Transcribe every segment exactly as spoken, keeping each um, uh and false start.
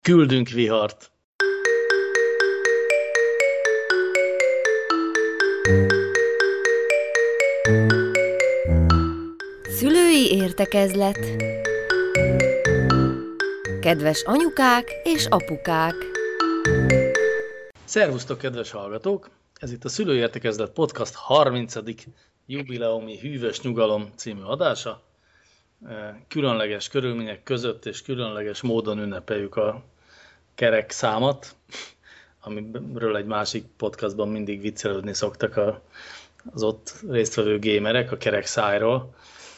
Küldünk vihart! Szülői értekezlet. Kedves anyukák és apukák! Szervusztok, kedves hallgatók! Ez itt a Szülői Értekezlet Podcast harmincadik jubileumi Hűvös Nyugalom című adása. Különleges körülmények között és különleges módon ünnepeljük a kerek számat, amiről egy másik podcastban mindig viccelődni szoktak az ott résztvevő gémerek, a kerek szájról.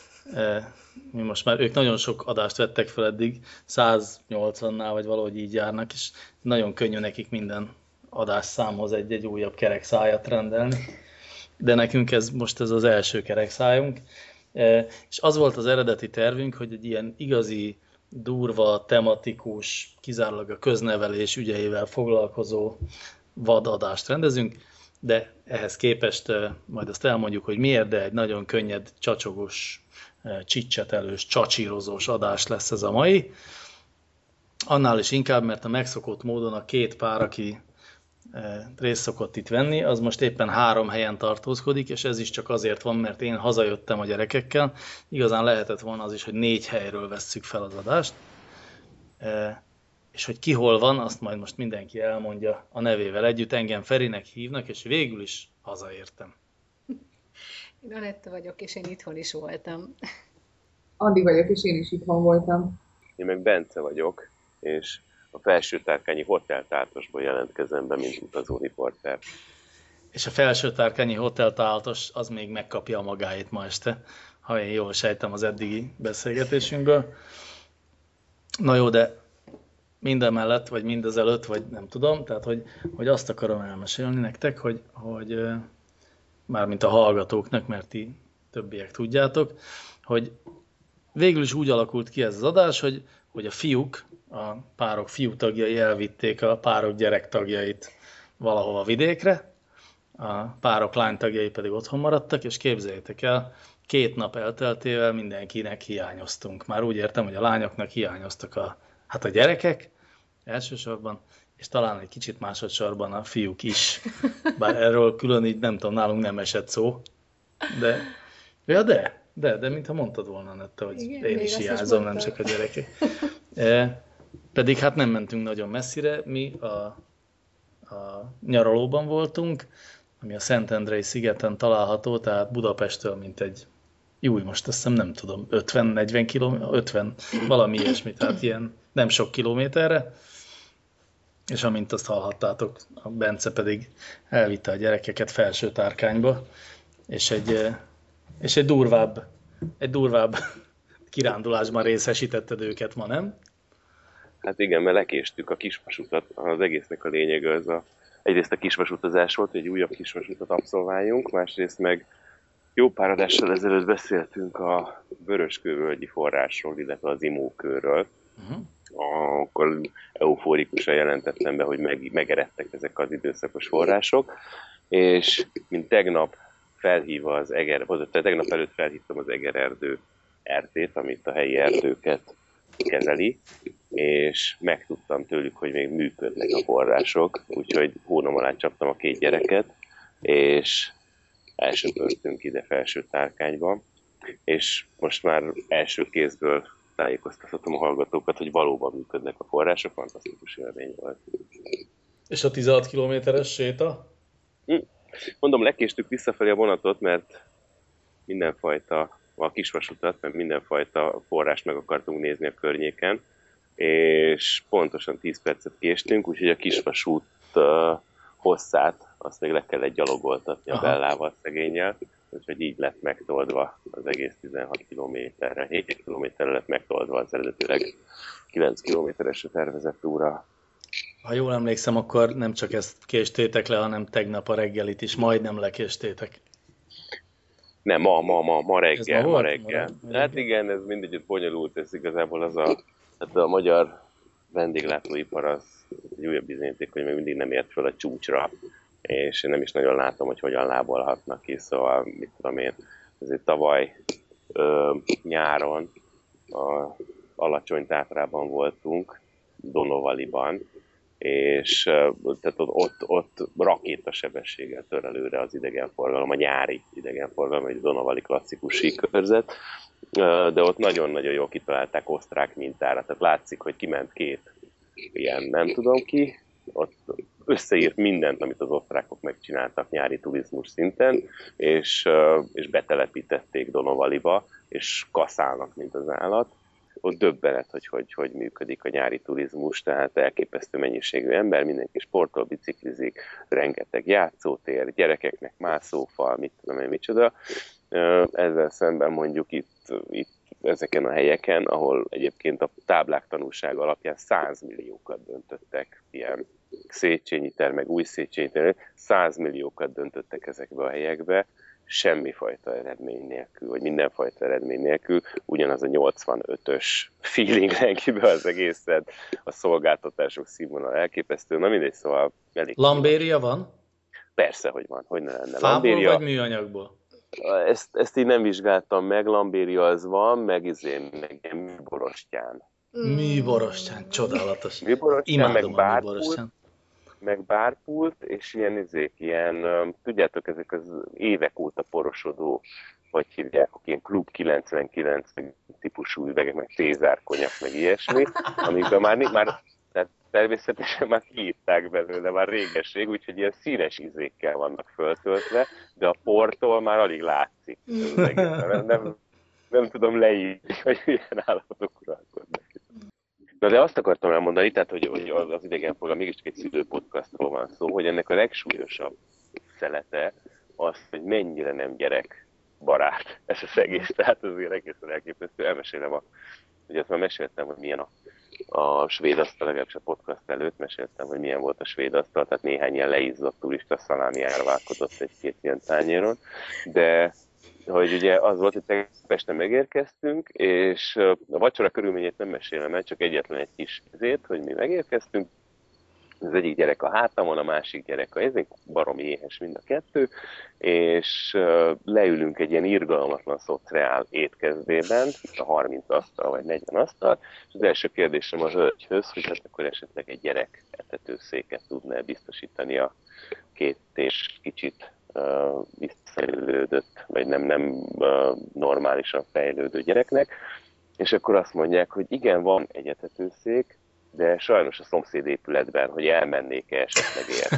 Mi most már, ők nagyon sok adást vettek fel eddig, száznyolcvannál vagy valahogy így járnak, és nagyon könnyű nekik minden adásszámhoz egy-egy újabb kerekszájat rendelni. De nekünk ez most ez az első kerekszájunk. És az volt az eredeti tervünk, hogy egy ilyen igazi, durva, tematikus, kizárólag a köznevelés ügyeivel foglalkozó vadadást rendezünk, de ehhez képest majd azt elmondjuk, hogy miért, de egy nagyon könnyed, csacsogós, csicsetelős, csacsírozós adás lesz ez a mai. Annál is inkább, mert a megszokott módon a két pár, aki részt szokott itt venni, az most éppen három helyen tartózkodik, és ez is csak azért van, mert én hazajöttem a gyerekekkel. Igazán lehetett volna az is, hogy négy helyről vesszük fel az adást. És hogy ki hol van, azt majd most mindenki elmondja a nevével együtt. Engem Ferinek hívnak, és végül is hazaértem. Én Anetta vagyok, és én itthon is voltam. Andi vagyok, és én is itthon voltam. Én meg Bence vagyok, és a Felsőtárkányi Hoteltártosból jelentkezem be, mint utazóriporter. És a Felsőtárkányi Hoteltártos az még megkapja a magáét ma este, ha én jól sejtem az eddigi beszélgetésünkből. Na jó, de minden mellett, vagy mindezelőtt, vagy nem tudom, tehát hogy, hogy azt akarom elmesélni nektek, hogy, hogy mármint a hallgatóknak, mert ti többiek tudjátok, hogy végül is úgy alakult ki ez az adás, hogy, hogy a fiúk, a párok fiú tagjai elvitték a párok gyerek tagjait valahova vidékre, a párok lány tagjai pedig otthon maradtak, és képzeljétek el, két nap elteltével mindenkinek hiányoztunk. Már úgy értem, hogy a lányoknak hiányoztak a, hát a gyerekek elsősorban, és talán egy kicsit másodszorban a fiúk is. Bár erről külön így nem tudom, nálunk nem esett szó. De, ja de, de, de mintha mondtad volna, Netta, hogy igen, én is hiányzom, nem csak a gyerekek. E, pedig hát nem mentünk nagyon messzire, mi a, a nyaralóban voltunk, ami a Szentendrei szigeten található, tehát Budapesttől mint egy, jó, most azt hiszem nem tudom, ötven-negyven kilométer, ötven, valami ilyesmi, tehát ilyen nem sok kilométerre. És amint azt hallhattátok, a Bence pedig elvitte a gyerekeket Felsőtárkányba, és egy, és egy durvább, egy durvább kirándulásban részesítetted őket ma, nem? Hát igen, mert lekéstük a kisvasutat, az egésznek a lényege az a, egyrészt a kisvasutazás volt, hogy egy újabb kisvasutat abszolváljunk, másrészt meg jó pár adással ezelőtt beszéltünk a Vöröskővölgyi forrásról, illetve az Imókőről. Uh-huh. Akkor euforikusan jelentettem be, hogy meg, megeredtek ezek az időszakos források, és mint tegnap felhívva az Eger, vagy tegnap előtt felhívtam az Egererdő er té-t, amit a helyi erdőket kezeli, és megtudtam tőlük, hogy még működnek a források, úgyhogy hónom alá csaptam a két gyereket, és elsöpörtünk ide Felsőtárkányba, és most már első kézből tájékoztathatom a hallgatókat, hogy valóban működnek a források, fantasztikus élmény volt. És a tizenhat kilométeres séta? Mondom, lekéstük visszafelé a vonatot, mert mindenfajta, a kisvasutat, mert mindenfajta forrást meg akartunk nézni a környéken, és pontosan tíz percet késtünk, úgyhogy a kisvasút uh, hosszát azt még le kellett gyalogoltatni a Bellával szegénnyel, úgyhogy így lett megtoldva az egész tizenhat kilométerre, hét kilométerre lett megtoldva az eredetileg kilenc kilométeresre tervezett túra. Ha jól emlékszem, akkor nem csak ezt késtétek le, hanem tegnap a reggelit is majdnem lekéstétek. Nem, ma, ma, ma, ma reggel, ma, ma reggel. Ma reggel. Hát igen, ez mindegy, hogy bonyolult, ez igazából az a, hát a magyar vendéglátóipar az egy újabb bizonyíték, hogy még mindig nem ért fel a csúcsra, és én nem is nagyon látom, hogy hogyan lábolhatnak ki, szóval mit tudom én, ezért tavaly ö, nyáron a Alacsony Tátrában voltunk, Donovaliban, és tehát ott, ott rakétasebességgel tör előre az idegenforgalom, a nyári idegenforgalom, egy Donavali klasszikus síkkörzet, de ott nagyon-nagyon jól kitalálták osztrák mintára, tehát látszik, hogy kiment két ilyen nem tudom ki, ott összeírt mindent, amit az osztrákok megcsináltak nyári turizmus szinten, és, és betelepítették Donovaliba, és kaszálnak, mint az állat. Ott döbbenet, hogy, hogy hogy működik a nyári turizmus, tehát elképesztő mennyiségű ember, mindenki sportol, biciklizik, rengeteg játszótér, gyerekeknek mászófal, mit tudom én, micsoda. Ezzel szemben mondjuk itt, itt ezeken a helyeken, ahol egyébként a táblák tanúság alapján százmilliókat döntöttek, ilyen Széchenyi tér, meg új Széchenyi tér, százmilliókat döntöttek ezekbe a helyekbe, semmifajta eredmény nélkül, vagy mindenfajta eredmény nélkül, ugyanaz a nyolcvanötös feeling rengi be az egészet, a szolgáltatások színvonal elképesztő, na mindegy, szóval elég. Lambéria van? Persze, hogy van, hogy ne lenne. Fából Lambéria, vagy műanyagból? Ezt, ezt én nem vizsgáltam meg, Lambéria az van, meg izén, meg ilyen műborostyán. Műborostyán, csodálatos. Műborostyán, meg Imádom a bárpult, műborostyán. meg bárpult, és ilyen izék, ilyen, um, tudjátok, ezek az évek óta porosodó, vagy hívják, ilyen Klub kilencvenkilenc típusú üvegek, meg Cézár konyak, meg ilyesmi, amikben már, már tehát természetesen már kiírták belőle, már réges-rég, úgyhogy ilyen színes izékkel vannak föltöltve, de a portól már alig látszik. Ez az egész. Nem, nem, nem tudom leírni, hogy milyen állapotok uralkodnak. Na de azt akartam elmondani, tehát, hogy, hogy az idegenforgalom mégiscsak egy szülőpodcastról van szó, hogy ennek a legsúlyosabb szelete az, hogy mennyire nem gyerekbarát ez az egész, tehát azért egészen elképesztő. Elmesélem, a, hogy azt már meséltem, hogy milyen a, a svéd asztal, legalábbis a podcast előtt meséltem, hogy milyen volt a svéd asztal, tehát néhány ilyen leizzott turista szalámi árválkodott egy-két ilyen tányéron, de hogy ugye az volt, hogy Pesten megérkeztünk, és a vacsora körülményét nem mesélem el, csak egyetlen egy kis ezért, hogy mi megérkeztünk. Az egyik gyerek a hátamon, a másik gyerek a ezek baromi éhes mind a kettő, és leülünk egy ilyen irgalmatlan szociál étkezdében, a harminc asztal vagy negyven asztal, és az első kérdésem a hölgyhöz, hogy hát akkor esetleg egy gyerek etetőszéket tudna biztosítani a két és kicsit Uh, visszafejlődött, vagy nem, nem uh, normálisan fejlődő gyereknek, és akkor azt mondják, hogy igen, van egy etetőszék, de sajnos a szomszéd épületben, hogy elmennék-e esetleg érte.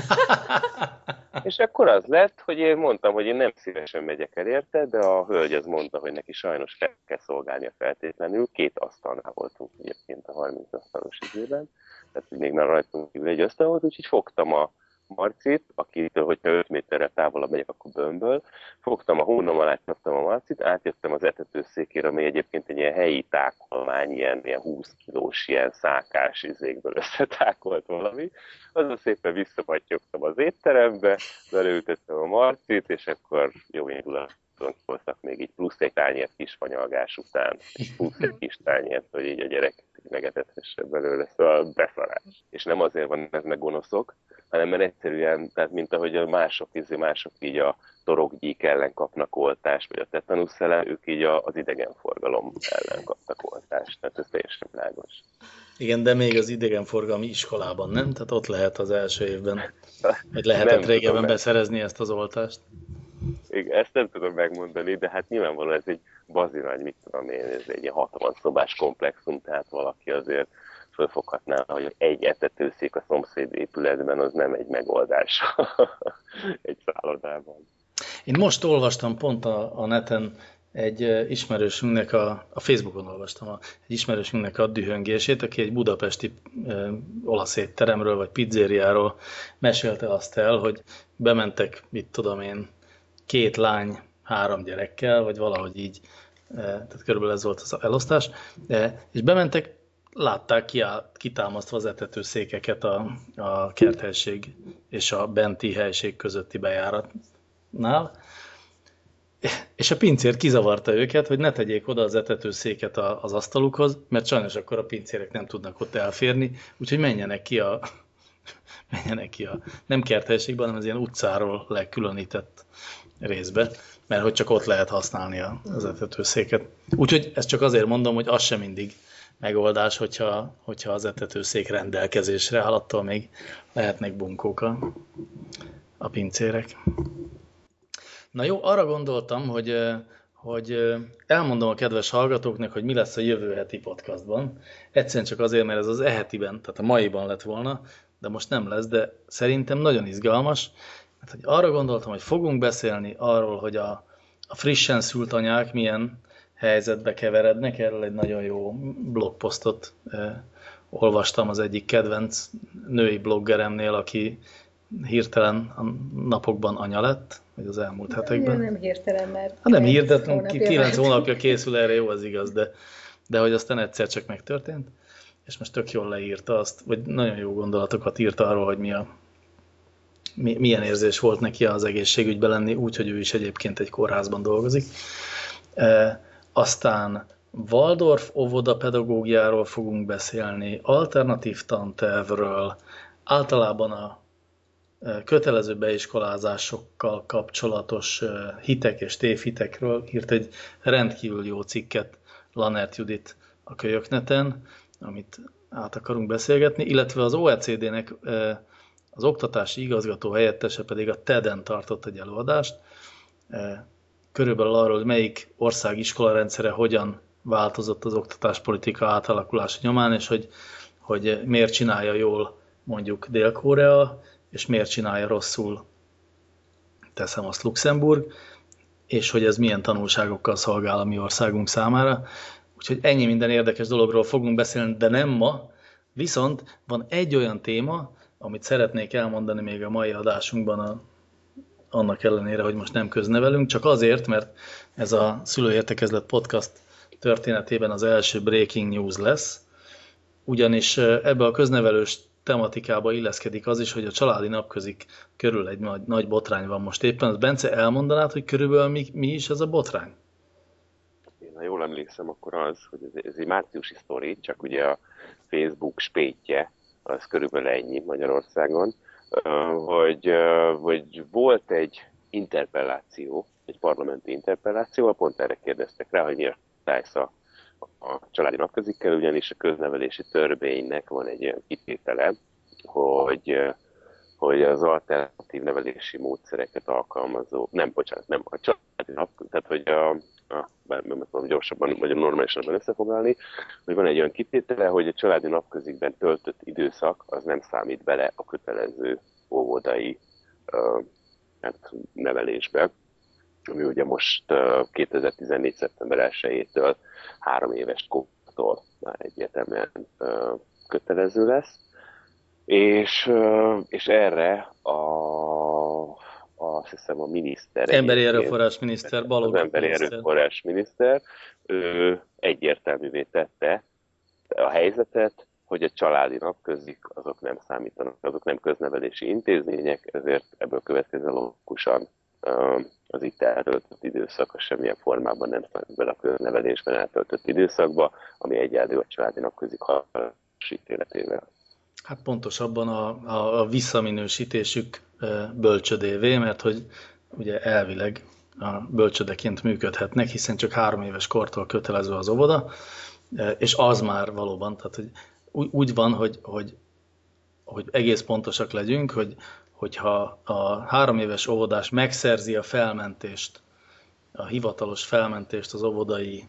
És akkor az lett, hogy én mondtam, hogy én nem szívesen megyek el érte, de a hölgy az mondta, hogy neki sajnos fel kell szolgálnia feltétlenül. Két asztalnál voltunk egyébként a harminc asztalos időben, tehát még már rajtunk kívül egy asztal volt, úgyhogy fogtam a Marcit, akitől, hogyha öt méterre távolabb megyek, akkor bömböl. Fogtam a hónom alá, csaptam a Marcit, átjöttem az etetőszékére, ami egyébként egy ilyen helyi tákolmány, ilyen, ilyen húsz kilós, ilyen szákás izékből összetákolt valami. Azon szépen visszapatyogtam az étterembe, beleültettem a Marcit, és akkor jó indulaton hoztak még így plusz egy tányért kisfanyalgás után, plusz egy kis tányért, hogy így a gyerek megetethesse belőle, szóval beszarás. És nem azért van ez meg gonoszok, hanem mert egyszerűen, tehát mint ahogy a mások, izé, mások így a torokgyík ellen kapnak oltást, vagy a tetanusz ellen, ők így a, az idegenforgalom ellen kaptak oltást. Tehát ez teljesen világos. Igen, de még az idegenforgalmi iskolában, nem? Tehát ott lehet az első évben, vagy lehetett régebben beszerezni ezt az oltást. Igen, ezt nem tudom megmondani, de hát nyilvánvalóan ez egy bazinagy, mit tudom én, ez egy hatvan szobás komplexum, tehát valaki azért fölfoghatná, hogy egy etetőszék a szomszéd épületben az nem egy megoldás egy szállodában. Én most olvastam pont a, a neten egy ismerősünknek, a, a Facebookon olvastam a, egy ismerősünknek a dühöngését, aki egy budapesti e, olasz étteremről vagy pizzériáról mesélte azt el, hogy bementek, mit tudom én, két lány, három gyerekkel, vagy valahogy így, e, tehát körülbelül ez volt az elosztás, e, és bementek, látták kitámasztva az etetőszékeket a, a kerthelység és a benti helység közötti bejáratnál, és a pincér kizavarta őket, hogy ne tegyék oda az etetőszéket az asztalukhoz, mert sajnos akkor a pincérek nem tudnak ott elférni, úgyhogy menjenek ki a, menjenek ki a nem kerthelyiségben, hanem az ilyen utcáról lekülönített részbe, mert hogy csak ott lehet használni az etetőszéket. Úgyhogy ezt csak azért mondom, hogy az sem mindig megoldás, hogyha, hogyha az etetőszék rendelkezésre áll, attól még lehetnek bunkók a, a pincérek. Na jó, arra gondoltam, hogy, hogy elmondom a kedves hallgatóknak, hogy mi lesz a jövő heti podcastban. Egyszerűen csak azért, mert ez az e-hetiben, tehát a maiban lett volna, de most nem lesz, de szerintem nagyon izgalmas. Mert hogy arra gondoltam, hogy fogunk beszélni arról, hogy a, a frissen szült anyák milyen helyzetbe keverednek. Erről egy nagyon jó blogposztot eh, olvastam az egyik kedvenc női bloggeremnél, aki hirtelen a napokban anya lett, vagy az elmúlt hetekben. Nem hirtelen, mert... Hát nem hirtelen, kilenc hónapja készül erre, jó, az igaz, de, de hogy aztán egyszer csak megtörtént, és most tök jól leírta azt, vagy nagyon jó gondolatokat írta arról, hogy mi a, mi, milyen érzés volt neki az egészségügyben lenni, úgyhogy ő is egyébként egy kórházban dolgozik. E, aztán Waldorf óvoda pedagógiáról fogunk beszélni, alternatív tantervről, általában a kötelező beiskolázásokkal kapcsolatos hitek és tévhitekről írt egy rendkívül jó cikket Lanert Judit a Kölyökneten, amit át akarunk beszélgetni, illetve az o e cé dé-nek az oktatási igazgató helyettese pedig a TED-en tartott egy előadást, körülbelül arról, hogy melyik ország iskolarendszere hogyan változott az oktatáspolitika átalakulása nyomán, és hogy, hogy miért csinálja jól mondjuk Dél-Korea, és miért csinálja rosszul, teszem azt, Luxemburg, és hogy ez milyen tanulságokkal szolgál a mi országunk számára. Úgyhogy ennyi minden érdekes dologról fogunk beszélni, de nem ma, viszont van egy olyan téma, amit szeretnék elmondani még a mai adásunkban, a, annak ellenére, hogy most nem köznevelünk, csak azért, mert ez a Szülőértekezlet podcast történetében az első breaking news lesz, ugyanis ebbe a köznevelős tematikába illeszkedik az is, hogy a családi napközik körül egy nagy, nagy botrány van most éppen. Bence, elmondanád, hogy körülbelül mi, mi is ez a botrány? Én, ha jól emlékszem, akkor az, hogy ez, ez egy márciusi sztori, csak ugye a Facebook spétje, az körülbelül ennyi Magyarországon, hogy, hogy volt egy interpelláció, egy parlamenti interpelláció, pont erre kérdeztek rá, hogy miért állsz a, a családi napközikkel, ugyanis a köznevelési törvénynek van egy olyan kitétele, hogy, hogy az alternatív nevelési módszereket alkalmazó, nem, bocsánat, nem a családi napközik, tehát hogy a, a megpróbálom gyorsabban, vagy normálisan összefoglalni, hogy van egy olyan kitétele, hogy a családi napközikben töltött időszak az nem számít bele a kötelező óvodai uh, hát, nevelésbe, ami ugye most uh, kétezer-tizennégy. szeptember elsejétől három éves kortól már egyértelműen uh, kötelező lesz. És, uh, és erre a, azt hiszem a miniszter... Emberi erőforrás miniszter, Balogh Az emberi erőforrás miniszter ő egyértelművé tette a helyzetet, hogy a családi napközik azok nem számítanak, azok nem köznevelési intézmények, ezért ebből következő logikusan az itt eltöltött időszak semmilyen formában nem számít bele a köznevelésben eltöltött időszakba, ami egyenlő a családi napközik halálos ítéletével. Hát pontosabban a, a, a visszaminősítésük bölcsödévé, mert hogy ugye elvileg a bölcsödeként működhetnek, hiszen csak három éves kortól kötelező az óvoda, és az már valóban, tehát hogy úgy van, hogy, hogy, hogy egész pontosak legyünk, hogy hogyha a három éves óvodás megszerzi a felmentést, a hivatalos felmentést az óvodai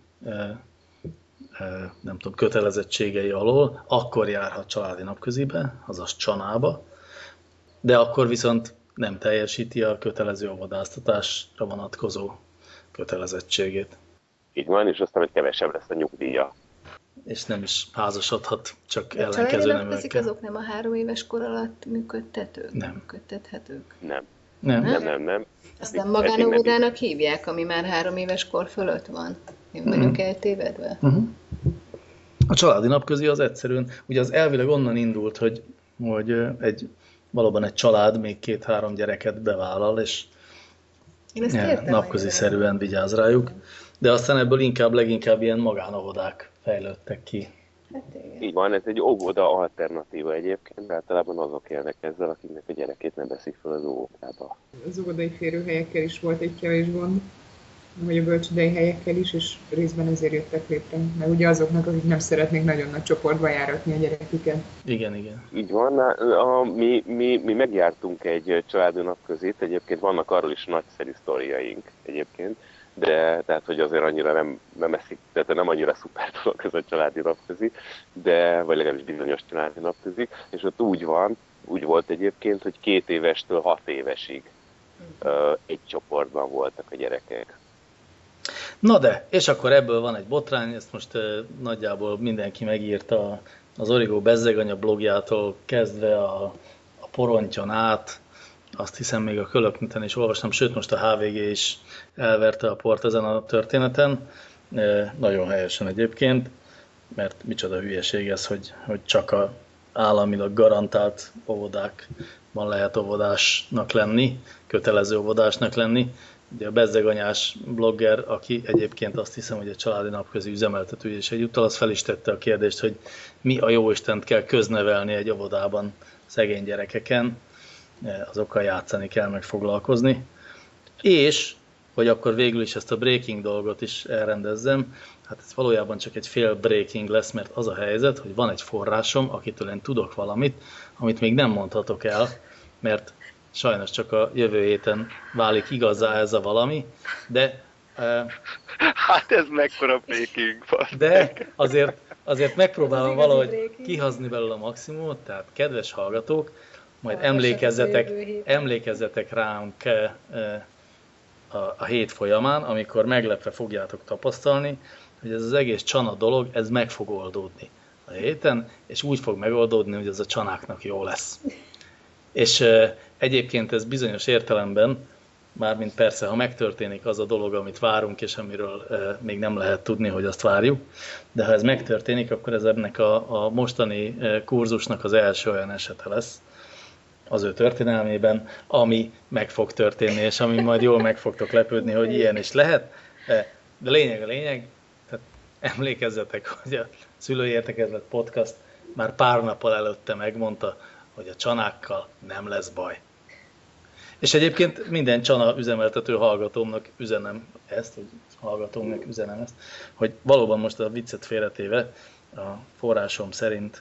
nem tudom, kötelezettségei alól, akkor járhat családi napközibe, azaz csanába, de akkor viszont nem teljesíti a kötelező óvodáztatásra vonatkozó kötelezettségét. Így van, és aztán, hogy kevesebb lesz a nyugdíja. És nem is házasodhat, csak de ellenkező neműekkel. azok nem a három éves kor alatt működtetők? Nem. Működtethetők? Nem. Nem. Nem, nem, nem. Azt nem magánóvodának hívják, ami már három éves kor fölött van? Én vagyok uh-huh. eltévedve? Uh-huh. A családi napközi az egyszerűen, ugye az elvileg onnan indult, hogy, hogy egy, valóban egy család még két-három gyereket bevállal, és napközi-szerűen vigyáz rájuk, de aztán ebből inkább leginkább ilyen magánóvodák fejlődtek ki. Hát igen. Így van, ez egy óvoda alternatíva egyébként, általában azok élnek ezzel, akiknek a gyerekét nem veszik fel az óvodába. Az óvodai férőhelyekkel is volt egy kevés gond. vagy a bölcsődei helyekkel is, és részben ezért jöttek létre. Mert ugye azoknak, akik nem szeretnék nagyon nagy csoportba járatni a gyereküket. Igen, igen. Így van, a, mi, mi, mi megjártunk egy családi napközit, egyébként vannak arról is nagyszerű sztoriaink egyébként, de tehát, hogy azért annyira nem, nem eszik, tehát nem annyira szuper dolog ez a családi napközi, de, vagy legalábbis bizonyos családi napközi, és ott úgy van, úgy volt egyébként, hogy két évestől hat évesig uh, egy csoportban voltak a gyerekek. Na de, és akkor ebből van egy botrány, ezt most uh, nagyjából mindenki megírta az Origo Bezzeganya blogjától kezdve a, a Porontyon át, azt hiszem még a Kölökneten is olvastam, sőt most a há vé gé is elverte a port ezen a történeten, uh, nagyon helyesen egyébként, mert micsoda hülyeség ez, hogy, hogy csak a államilag garantált óvodákban lehet óvodásnak lenni, kötelező óvodásnak lenni. Ugye a bezzeganyás blogger, aki egyébként azt hiszem, hogy a családi napközi üzemeltető és egyúttal, az fel is tette a kérdést, hogy mi a jóistent kell köznevelni egy óvodában szegény gyerekeken, azokkal játszani kell, meg foglalkozni. És, hogy akkor végül is ezt a breaking dolgot is elrendezzem, hát ez valójában csak egy fél breaking lesz, mert az a helyzet, hogy van egy forrásom, akitől én tudok valamit, amit még nem mondhatok el, mert sajnos csak a jövő héten válik igazá ez a valami, de... Uh, hát ez mekkora breaking van. De azért, azért megpróbálom valahogy kihazni belőle a maximumot, tehát kedves hallgatók, majd emlékezzetek, emlékezzetek ránk uh, a, a hét folyamán, amikor meglepve fogjátok tapasztalni, hogy ez az egész csana dolog, ez meg fog oldódni a héten, és úgy fog megoldódni, hogy ez a csanáknak jó lesz. És e, egyébként ez bizonyos értelemben, mármint persze, ha megtörténik az a dolog, amit várunk, és amiről e, még nem lehet tudni, hogy azt várjuk, de ha ez megtörténik, akkor ez ennek a, a mostani e, kurzusnak az első olyan esete lesz az ő történelmében, ami meg fog történni, és ami majd jól meg fogtok lepődni, hogy ilyen is lehet. De, de lényeg a lényeg, tehát emlékezzetek, hogy a Szülői Értekezlet podcast már pár nappal előtte megmondta, hogy a csanákkal nem lesz baj. És egyébként minden csana üzemeltető hallgatómnak üzenem ezt, vagy hallgatómnak üzenem ezt, hogy valóban most a viccet félretéve a forrásom szerint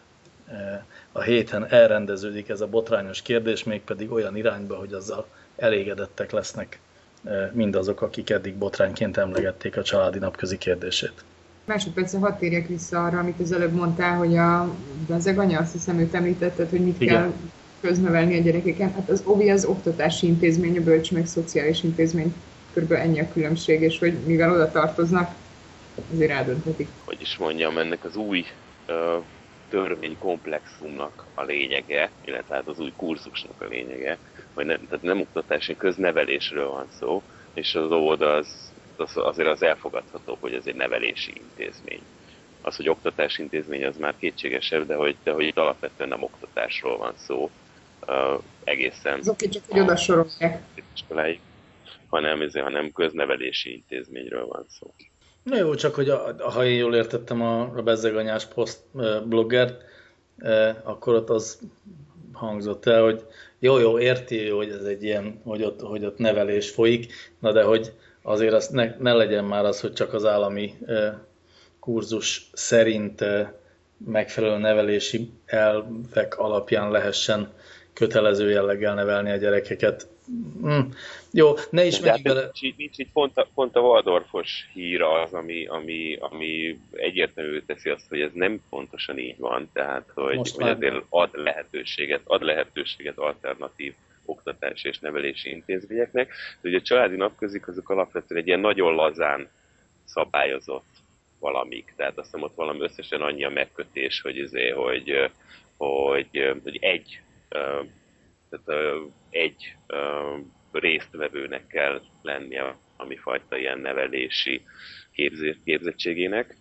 a héten elrendeződik ez a botrányos kérdés, mégpedig olyan irányba, hogy azzal elégedettek lesznek mindazok, akik eddig botrányként emlegették a családi napközi kérdését. Másodpercen hadd térjek vissza arra, amit az előbb mondtál, hogy a bezzeganya, azt hiszem, őt említetted, hogy mit Igen. kell köznevelni a gyerekeken. Hát az óvi az oktatási intézmény, a bölcs meg szociális intézmény. Körülbelül ennyi a különbség, és hogy mivel oda tartoznak, azért eldönthetik. Hogy is mondjam, ennek az új uh, törvénykomplexumnak a lényege, illetve hát az új kurzusnak a lényege, hogy nem, tehát nem oktatási, köznevelésről van szó, és az óvoda az, az azért az elfogadható, hogy ez egy nevelési intézmény. Az, hogy oktatási intézmény, az már kétségesebb, de hogy, de hogy itt alapvetően nem oktatásról van szó uh, egészen. Az oké, csak hogy oda sorolják. Iskoláig, hanem, ezért, hanem köznevelési intézményről van szó. Na jó, csak hogy a, ha én jól értettem a, a bezzeganyás poszt bloggert, eh, akkor ott az hangzott el, hogy jó, jó, érti, hogy ez egy ilyen, hogy ott, hogy ott nevelés folyik, na de hogy azért az ne, ne legyen már az, hogy csak az állami eh, kurzus szerint eh, megfelelő nevelési elvek alapján lehessen kötelező jelleggel nevelni a gyerekeket. Hm. Jó, ne is menjünk bele. Nincs, nincs itt pont a, pont a Waldorfos hír az, ami, ami, ami egyértelművé teszi azt, hogy ez nem pontosan így van, tehát hogy, hogy azért ad lehetőséget, ad lehetőséget alternatív oktatási és nevelési intézményeknek. De ugye a családi napközik azok alapvetően egy ilyen nagyon lazán szabályozott valamik, tehát azt hiszem ott valami összesen annyi a megkötés, hogy, azért, hogy, hogy, hogy egy tehát egy résztvevőnek kell lennie ami fajta ilyen nevelési képzettségének.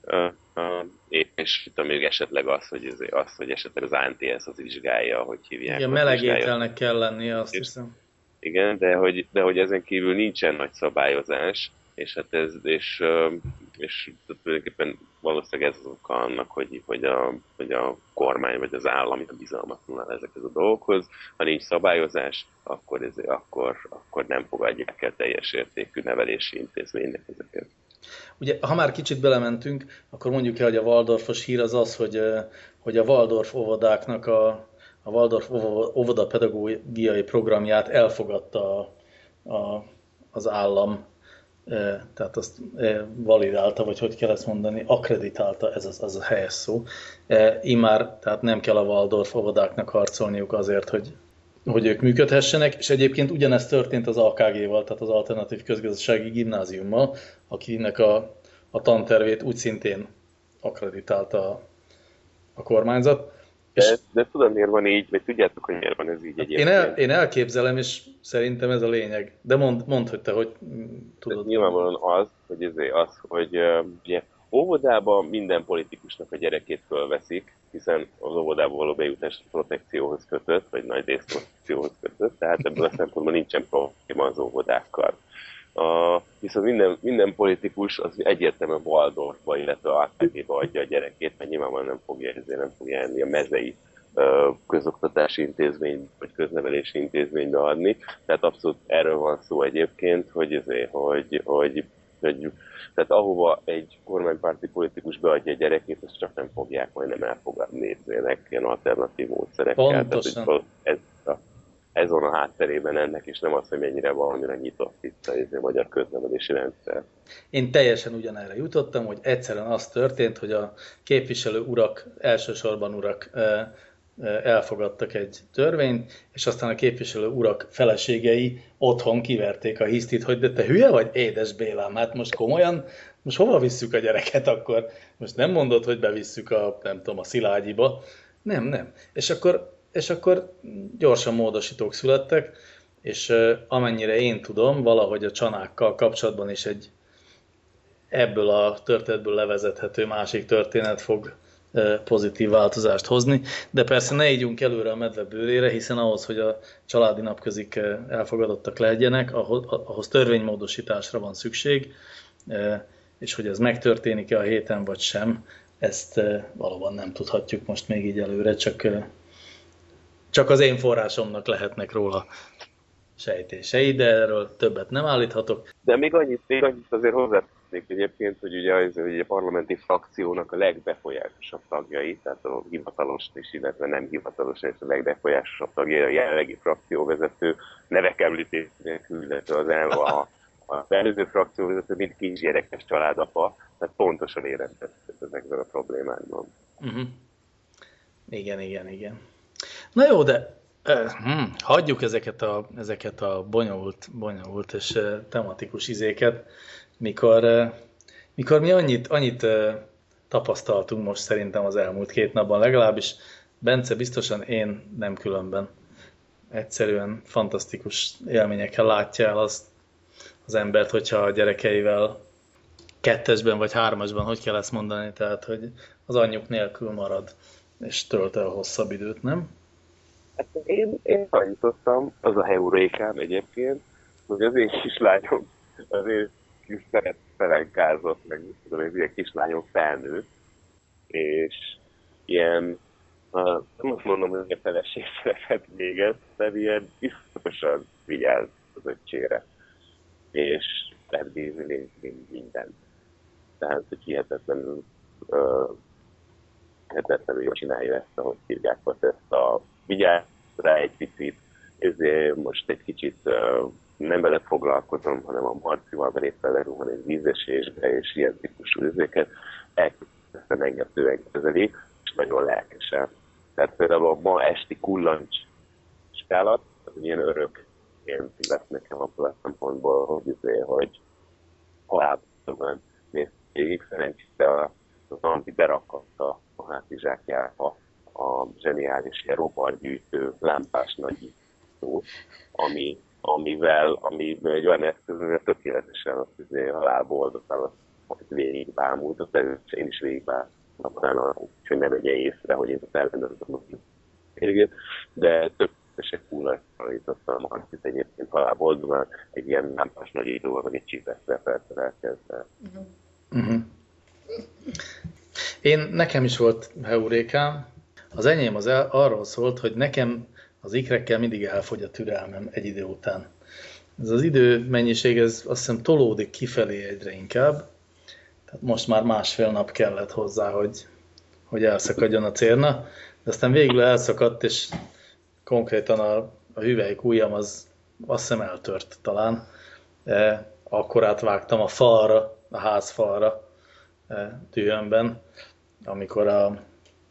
És itt még esetleg az, hogy, az, hogy esetleg az á en té es az vizsgálja, hogy hívják. Igen, melegételnek kell lennie, azt hiszem. Igen, de hogy, de hogy ezen kívül nincsen nagy szabályozás, és hát ez, és és tulajdonképpen valószínűleg ez az oka annak, hogy, hogy, a, hogy a kormány vagy az állam a bizalmatlan áll ezekhez a dolgokhoz. Ha nincs szabályozás, akkor, ez, akkor, akkor nem fogadják el teljes értékű nevelési intézménynek ezeket. Ugye, ha már kicsit belementünk, akkor mondjuk el, hogy a Waldorfos hír az az, hogy, hogy a Waldorf óvodáknak a, a Waldorf óvoda pedagógiai programját elfogadta a, a, az állam, tehát azt validálta, vagy hogy kell ezt mondani, akkreditálta, ez az, az a helyes szó. Immár, tehát nem kell a Waldorf óvodáknak harcolniuk azért, hogy, hogy ők működhessenek, és egyébként ugyanezt történt az á ká gé-val, tehát az Alternatív Közgazdasági Gimnáziummal, akinek a, a tantervét úgy szintén akkreditálta a, a kormányzat. De, és de tudom, miért van így, vagy tudjátok, hogy miért van ez így egyébként? Én, el, én elképzelem, és szerintem ez a lényeg. De mondd, mondd hogy te, hogy tudod. Nyilvánvalóan az, hogy ezért az, hogy uh, ugye, óvodában minden politikusnak a gyerekét fölveszik, hiszen az óvodába való bejutás protekcióhoz kötött, vagy nagy rész protekcióhoz kötött, tehát ebből a szempontból nincsen probléma az óvodákkal. Uh, viszont minden, minden politikus az egyértelműen Waldorfba, illetve á ká gé-ba adja a gyerekét, mert nyilvánvalóan nem fogja, ezért nem fogja enni a mezei uh, közoktatási intézmény, vagy köznevelési intézménybe adni. Tehát abszolút erről van szó egyébként, hogy, ezért, hogy, hogy, hogy tehát ahova egy kormánypárti politikus beadja a gyerekét, azt csak nem fogják majd nem elfogadni nézzének ilyen alternatív módszerekkel. Pontosan. Tehát, ez, ez van a hátterében ennek, és nem az, hogy mennyire valamire nyitott itt a, a magyar köznevelési rendszer. Én teljesen ugyanerre jutottam, hogy egyszerűen az történt, hogy a képviselő urak, elsősorban urak elfogadtak egy törvényt, és aztán a képviselő urak feleségei otthon kiverték a hisztit, hogy de te hülye vagy, édes Bélám, hát most komolyan, most hova visszük a gyereket akkor? Most nem mondod, hogy bevisszük a, nem tudom, a Szilágyiba. Nem, nem. És akkor És akkor gyorsan módosítók születtek, és amennyire én tudom, valahogy a csanákkal kapcsolatban is egy ebből a történetből levezethető másik történet fog pozitív változást hozni. De persze ne ígyunk előre a medve bőrére, hiszen ahhoz, hogy a családi napközik elfogadottak legyenek, ahhoz, ahhoz törvénymódosításra van szükség, és hogy ez megtörténik-e a héten vagy sem, ezt valóban nem tudhatjuk most még így előre, csak Csak az én forrásomnak lehetnek róla sejtései, de erről többet nem állíthatok. De még annyit, még annyit azért hozzátennék egyébként, hogy ugye, az, ugye a parlamenti frakciónak a legbefolyásosabb tagjai, tehát a hivatalos is, illetve nem hivatalos, és a legbefolyásosabb tagjai, a jelenlegi frakcióvezető, nevek említés nélkül, illetve az elva a, a előző frakcióvezető, mint kisgyerekes családapa, tehát pontosan érezhető ezekben a problémákban. Uh-huh. Igen, igen, igen. Na jó, de uh, hm, hagyjuk ezeket a, ezeket a bonyolult, bonyolult és uh, tematikus izéket, mikor, uh, mikor mi annyit, annyit uh, tapasztaltunk most szerintem az elmúlt két napban, legalábbis Bence biztosan, én nem különben. Egyszerűen fantasztikus élményekkel látja el az, az embert, hogyha a gyerekeivel kettesben vagy hármasban, hogy kell ezt mondani, tehát hogy az anyjuk nélkül marad, és tölt el hosszabb időt, nem? Hát én, én tanítottam, az a heurékám egyébként, hogy az én kislányom, az én kis szeret felenkázott, meg tudom, hogy ilyen kislányom felnőtt, és ilyen, uh, nem azt mondom, hogy a feleség szeretett véget, de ilyen biztosan vigyáz az öccsére, és lehet bízni mindent. Tehát, hogy hihetetlenül, uh, hihetetlenül jól csinálja ezt, ahogy hívják azt, ezt a vigyáz rá egy picit, ezért most egy kicsit uh, nem vele foglalkozom, hanem a Marcival éppen leruhan egy vízesésbe, és ilyen típusú üzéket elkezdtem engem tőleg közeli, és nagyon lelkesen. Tehát például a ma esti kullancs skálat, az ilyen örök élmény lesz nekem abból a szempontból, hogy, azért, hogy halálban néz végig, szerencsére az Antti berakatta a hátizsákjába a zseniális rovargyűjtő lámpás nagyító, ami, amivel, ami egy olyan eszközön, tökéletesen azt azért halálboldogán azt végigbámult, azt előtt én is végigbámultam, hogy ne vegye észre, hogy én azt elrendezem a érgét, de tökéletesen kullancsítottam a Antit egyébként halálboldogán egy ilyen lámpás nagyítóval, vagy egy csípeszre felszerelkezve. Uh-huh. Uh-huh. Én, nekem is volt heurékám. Az enyém az el, arról szólt, hogy nekem az ikrekkel mindig elfogy a türelmem egy idő után. Ez az időmennyiség, ez azt hiszem tolódik kifelé egyre inkább. Tehát most már másfél nap kellett hozzá, hogy, hogy elszakadjon a cérna. De aztán végül elszakadt, és konkrétan a, a hüvelyk ujjam az azt hiszem eltört talán. E, akkor átvágtam a falra, a házfalra e, dühömben, amikor a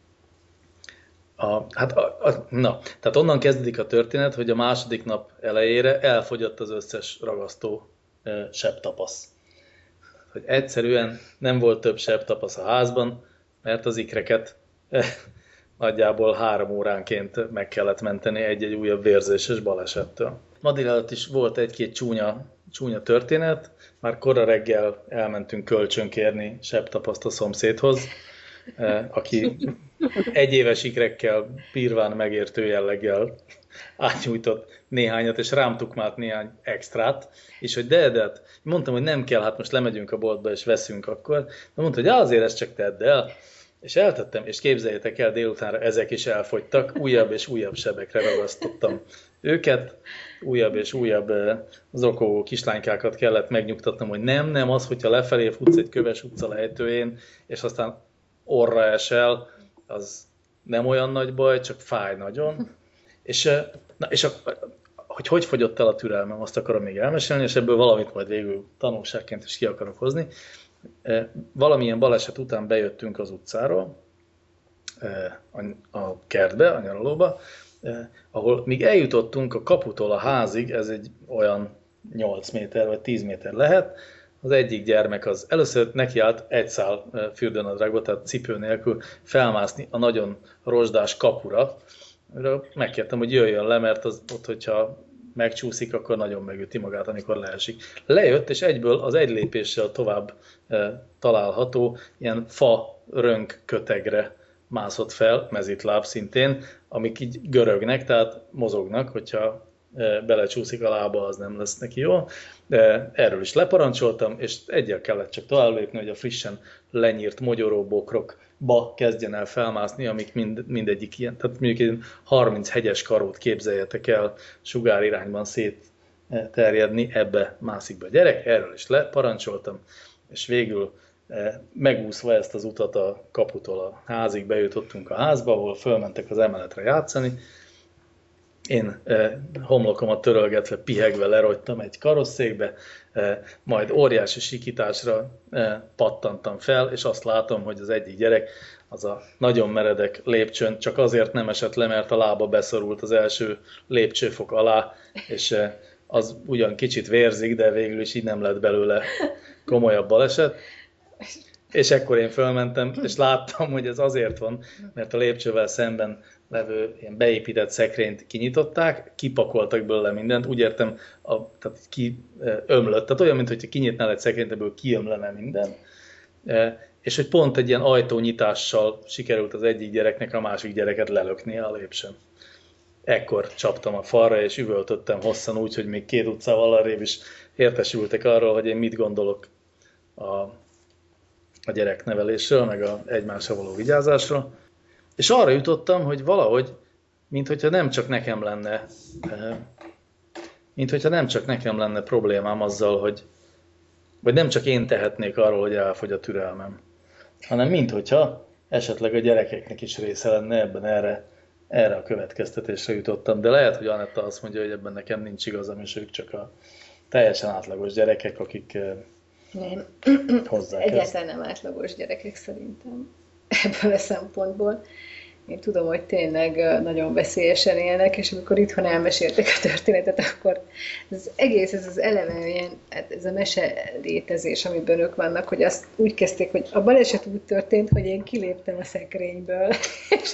A, hát a, a, na, tehát onnan kezdődik a történet, hogy a második nap elejére elfogyott az összes ragasztó e, sebtapasz. Hogy egyszerűen nem volt több sebtapasz a házban, mert az ikreket e, nagyjából három óránként meg kellett menteni egy-egy újabb vérzéses balesettől. Ma délelőtt is volt egy-két csúnya, csúnya történet, már kora reggel elmentünk kölcsönkérni sebtapaszt a szomszédhoz, aki egyéves ikrekkel, pirván megértő jelleggel átnyújtott néhányat, és rám tukmált néhány extrát, és hogy de, de, mondtam, hogy nem kell, hát most lemegyünk a boltba, és veszünk akkor, de mondta, hogy azért ezt csak tedd el, és eltettem, és képzeljétek el, délutánra ezek is elfogytak, újabb és újabb sebekre ragasztottam őket, újabb és újabb zokogó kislánykákat kellett megnyugtatnom, hogy nem, nem az, hogyha lefelé futsz egy köves utca lejtőjén, és aztán orra esel, az nem olyan nagy baj, csak fáj nagyon. És, na, és a, hogy hogy fogyott el a türelmem, azt akarom még elmesélni, és ebből valamit majd végül tanulságként is ki akarok hozni. Valamilyen baleset után bejöttünk az utcáról, a kertbe, a nyaralóba, ahol míg eljutottunk a kaputól a házig, ez egy olyan nyolc méter vagy tíz méter lehet, az egyik gyermek az először nekiállt egy szál fürdőnadrágba, tehát cipő nélkül felmászni a nagyon rozsdás kapura. Megkértem, hogy jöjjön le, mert az, ott, hogyha megcsúszik, akkor nagyon megüti magát, amikor leesik. Lejött, és egyből az egy lépéssel tovább e, található ilyen fa rönk kötegre mászott fel, mezitláb szintén, amik így görögnek, tehát mozognak, hogyha e, belecsúszik a lába, az nem lesz neki jó. De erről is leparancsoltam, és egyel kellett csak tovább lépni, hogy a frissen lenyírt mogyoróbokrokba kezdjen el felmászni, amik mind, mindegyik ilyen, tehát mondjuk harminc hegyes karót képzeljetek el sugárirányban szétterjedni, ebbe mászik be a gyerek, erről is leparancsoltam, és végül megúszva ezt az utat a kaputól a házig bejutottunk a házba, ahol fölmentek az emeletre játszani. Én eh, homlokomat törölgetve, pihegve lerogytam egy karosszékbe, eh, majd óriási sikításra eh, pattantam fel, és azt látom, hogy az egyik gyerek az a nagyon meredek lépcsőn csak azért nem esett le, mert a lába beszorult az első lépcsőfok alá, és eh, az ugyan kicsit vérzik, de végül is így nem lett belőle komolyabb baleset. És ekkor én fölmentem, és láttam, hogy ez azért van, mert a lépcsővel szemben levő ilyen beépített szekrényt kinyitották, kipakoltak belőle mindent, úgy értem, a, tehát ki ömlött, tehát olyan, mintha kinyitnál egy szekrényt, ebből kiömlene minden. És hogy pont egy ilyen ajtónyitással sikerült az egyik gyereknek a másik gyereket lelöknie a lépcsőn. Ekkor csaptam a falra, és üvöltöttem hosszan úgy, hogy még két utcával arrébb is értesültek arról, hogy én mit gondolok a, a gyereknevelésről, meg a egymásra való vigyázásról. És arra jutottam, hogy valahogy, minthogyha nem csak nekem lenne, minthogyha nem csak nekem lenne problémám azzal, hogy, vagy nem csak én tehetnék arról, hogy elfogy a türelmem, hanem minthogyha esetleg a gyerekeknek is része lenne ebben, erre, erre a következtetésre jutottam. De lehet, hogy Anetta azt mondja, hogy ebben nekem nincs igazam, és ők csak a teljesen átlagos gyerekek, akik nem. hozzá Egyáltalán nem átlagos gyerekek szerintem ebből a szempontból. Én tudom, hogy tényleg nagyon veszélyesen élnek, és amikor itthon elmesélték a történetet, akkor az egész, ez az eleve ilyen, ez a mese létezés, amiben ők vannak, hogy azt úgy kezdték, hogy a baleset úgy történt, hogy én kiléptem a szekrényből, és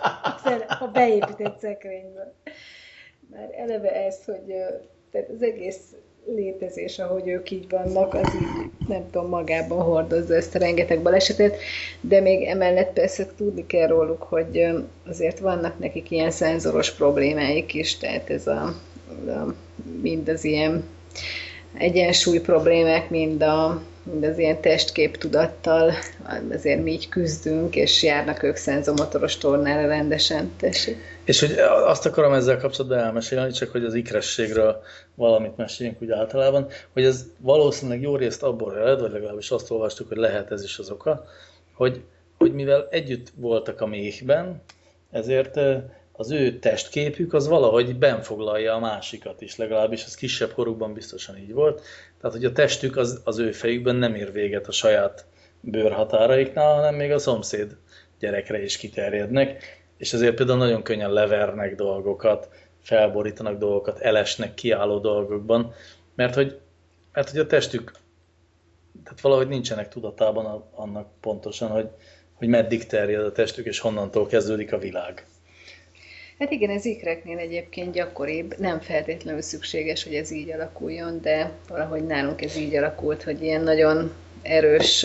a beépített szekrényből. Már eleve ez, hogy tehát az egész létezés, ahogy ők így vannak, az így, nem tudom, magában hordozza ezt a rengeteg balesetet, de még emellett persze tudni kell róluk, hogy azért vannak nekik ilyen szenzoros problémáik is, tehát ez a, a mind az ilyen egyensúly problémák, mind a, mind az ilyen testkép tudattal azért mi így küzdünk, és járnak ők szenzomotoros tornára rendesen. Tessék. És hogy azt akarom ezzel kapcsolatban elmesélni, csak hogy az ikrességről valamit meséljünk úgy általában, hogy ez valószínűleg jó részt abból ered, vagy legalábbis azt olvastuk, hogy lehet ez is az oka, hogy, hogy mivel együtt voltak a méhben, ezért az ő testképük az valahogy benfoglalja a másikat is, legalábbis az kisebb korukban biztosan így volt. Tehát, hogy a testük az, az ő fejükben nem ér véget a saját bőrhatáraiknál, hanem még a szomszéd gyerekre is kiterjednek, és ezért például nagyon könnyen levernek dolgokat, felborítanak dolgokat, elesnek kiálló dolgokban, mert hogy, mert hogy a testük, tehát valahogy nincsenek tudatában annak pontosan, hogy, hogy meddig terjed a testük, és honnantól kezdődik a világ. Hát igen, ez ikreknél egyébként gyakoribb, nem feltétlenül szükséges, hogy ez így alakuljon, de valahogy nálunk ez így alakult, hogy ilyen nagyon erős,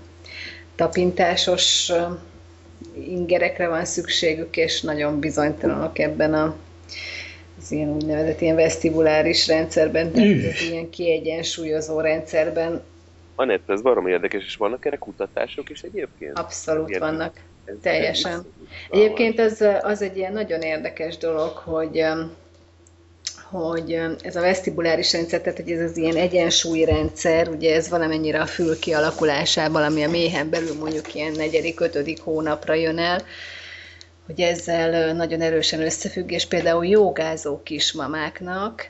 tapintásos ingerekre van szükségük, és nagyon bizonytalanok ebben a, az ilyen úgynevezett ilyen vesztibuláris rendszerben, tehát ilyen kiegyensúlyozó rendszerben. Anett, ez baromi érdekes, és vannak erre kutatások is egyébként? Abszolút Ilyen, vannak, ez, teljesen. Ez Egyébként az, az egy ilyen nagyon érdekes dolog, hogy, hogy ez a vesztibuláris rendszer, tehát hogy ez az ilyen egyensúlyrendszer, ugye ez valamennyire a fül kialakulásában, ami a méhen belül mondjuk ilyen negyedik, ötödik hónapra jön el, hogy ezzel nagyon erősen összefügg, és például jogázó kismamáknak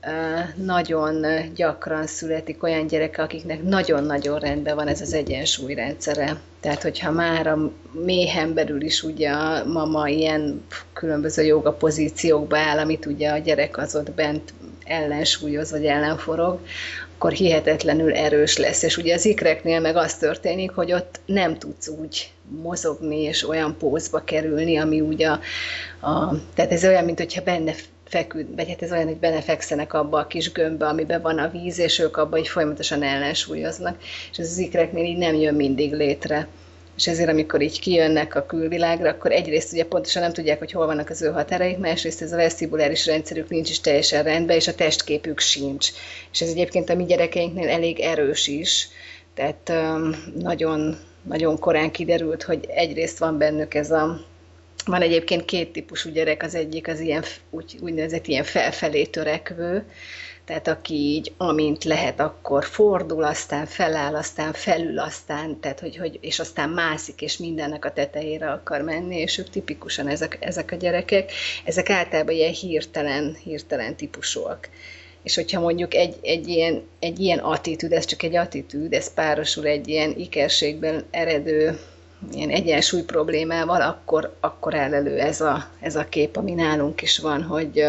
nagyon gyakran születik olyan gyerek, akiknek nagyon-nagyon rendben van ez az egyensúlyrendszere. Tehát, hogyha már a méhen belül is ugye a mama ilyen különböző jóga pozíciókba áll, amit ugye a gyerek az ott bent ellensúlyoz, vagy ellenforog, akkor hihetetlenül erős lesz. És ugye az ikreknél meg az történik, hogy ott nem tudsz úgy mozogni, és olyan pózba kerülni, ami ugye a, a tehát ez olyan, mint hogyha benne feküd, vagy hát ez olyan, hogy benefekszenek abba a kis gömbbe, amiben van a víz, és ők abba így folyamatosan ellensúlyoznak. És ez az ikreknél így nem jön mindig létre. És ezért, amikor így kijönnek a külvilágra, akkor egyrészt ugye pontosan nem tudják, hogy hol vannak az ő határaik, másrészt ez a vesztibuláris rendszerük nincs is teljesen rendben, és a testképük sincs. És ez egyébként a mi gyerekeinknél elég erős is, tehát um, nagyon, nagyon korán kiderült, hogy egyrészt van bennük ez a Van egyébként két típusú gyerek, az egyik az ilyen úgy, úgynevezett ilyen felfelé törekvő, tehát aki így amint lehet, akkor fordul, aztán feláll, aztán felül, aztán, tehát hogy, hogy, és aztán mászik, és mindennek a tetejére akar menni, és ők tipikusan ezek, ezek a gyerekek, ezek általában ilyen hirtelen, hirtelen típusúak. És hogyha mondjuk egy, egy, ilyen, egy ilyen attitűd, ez csak egy attitűd, ez párosul egy ilyen ikerségben eredő ilyen egyensúly problémával, akkor, akkor áll elő ez a, ez a kép, ami nálunk is van, hogy,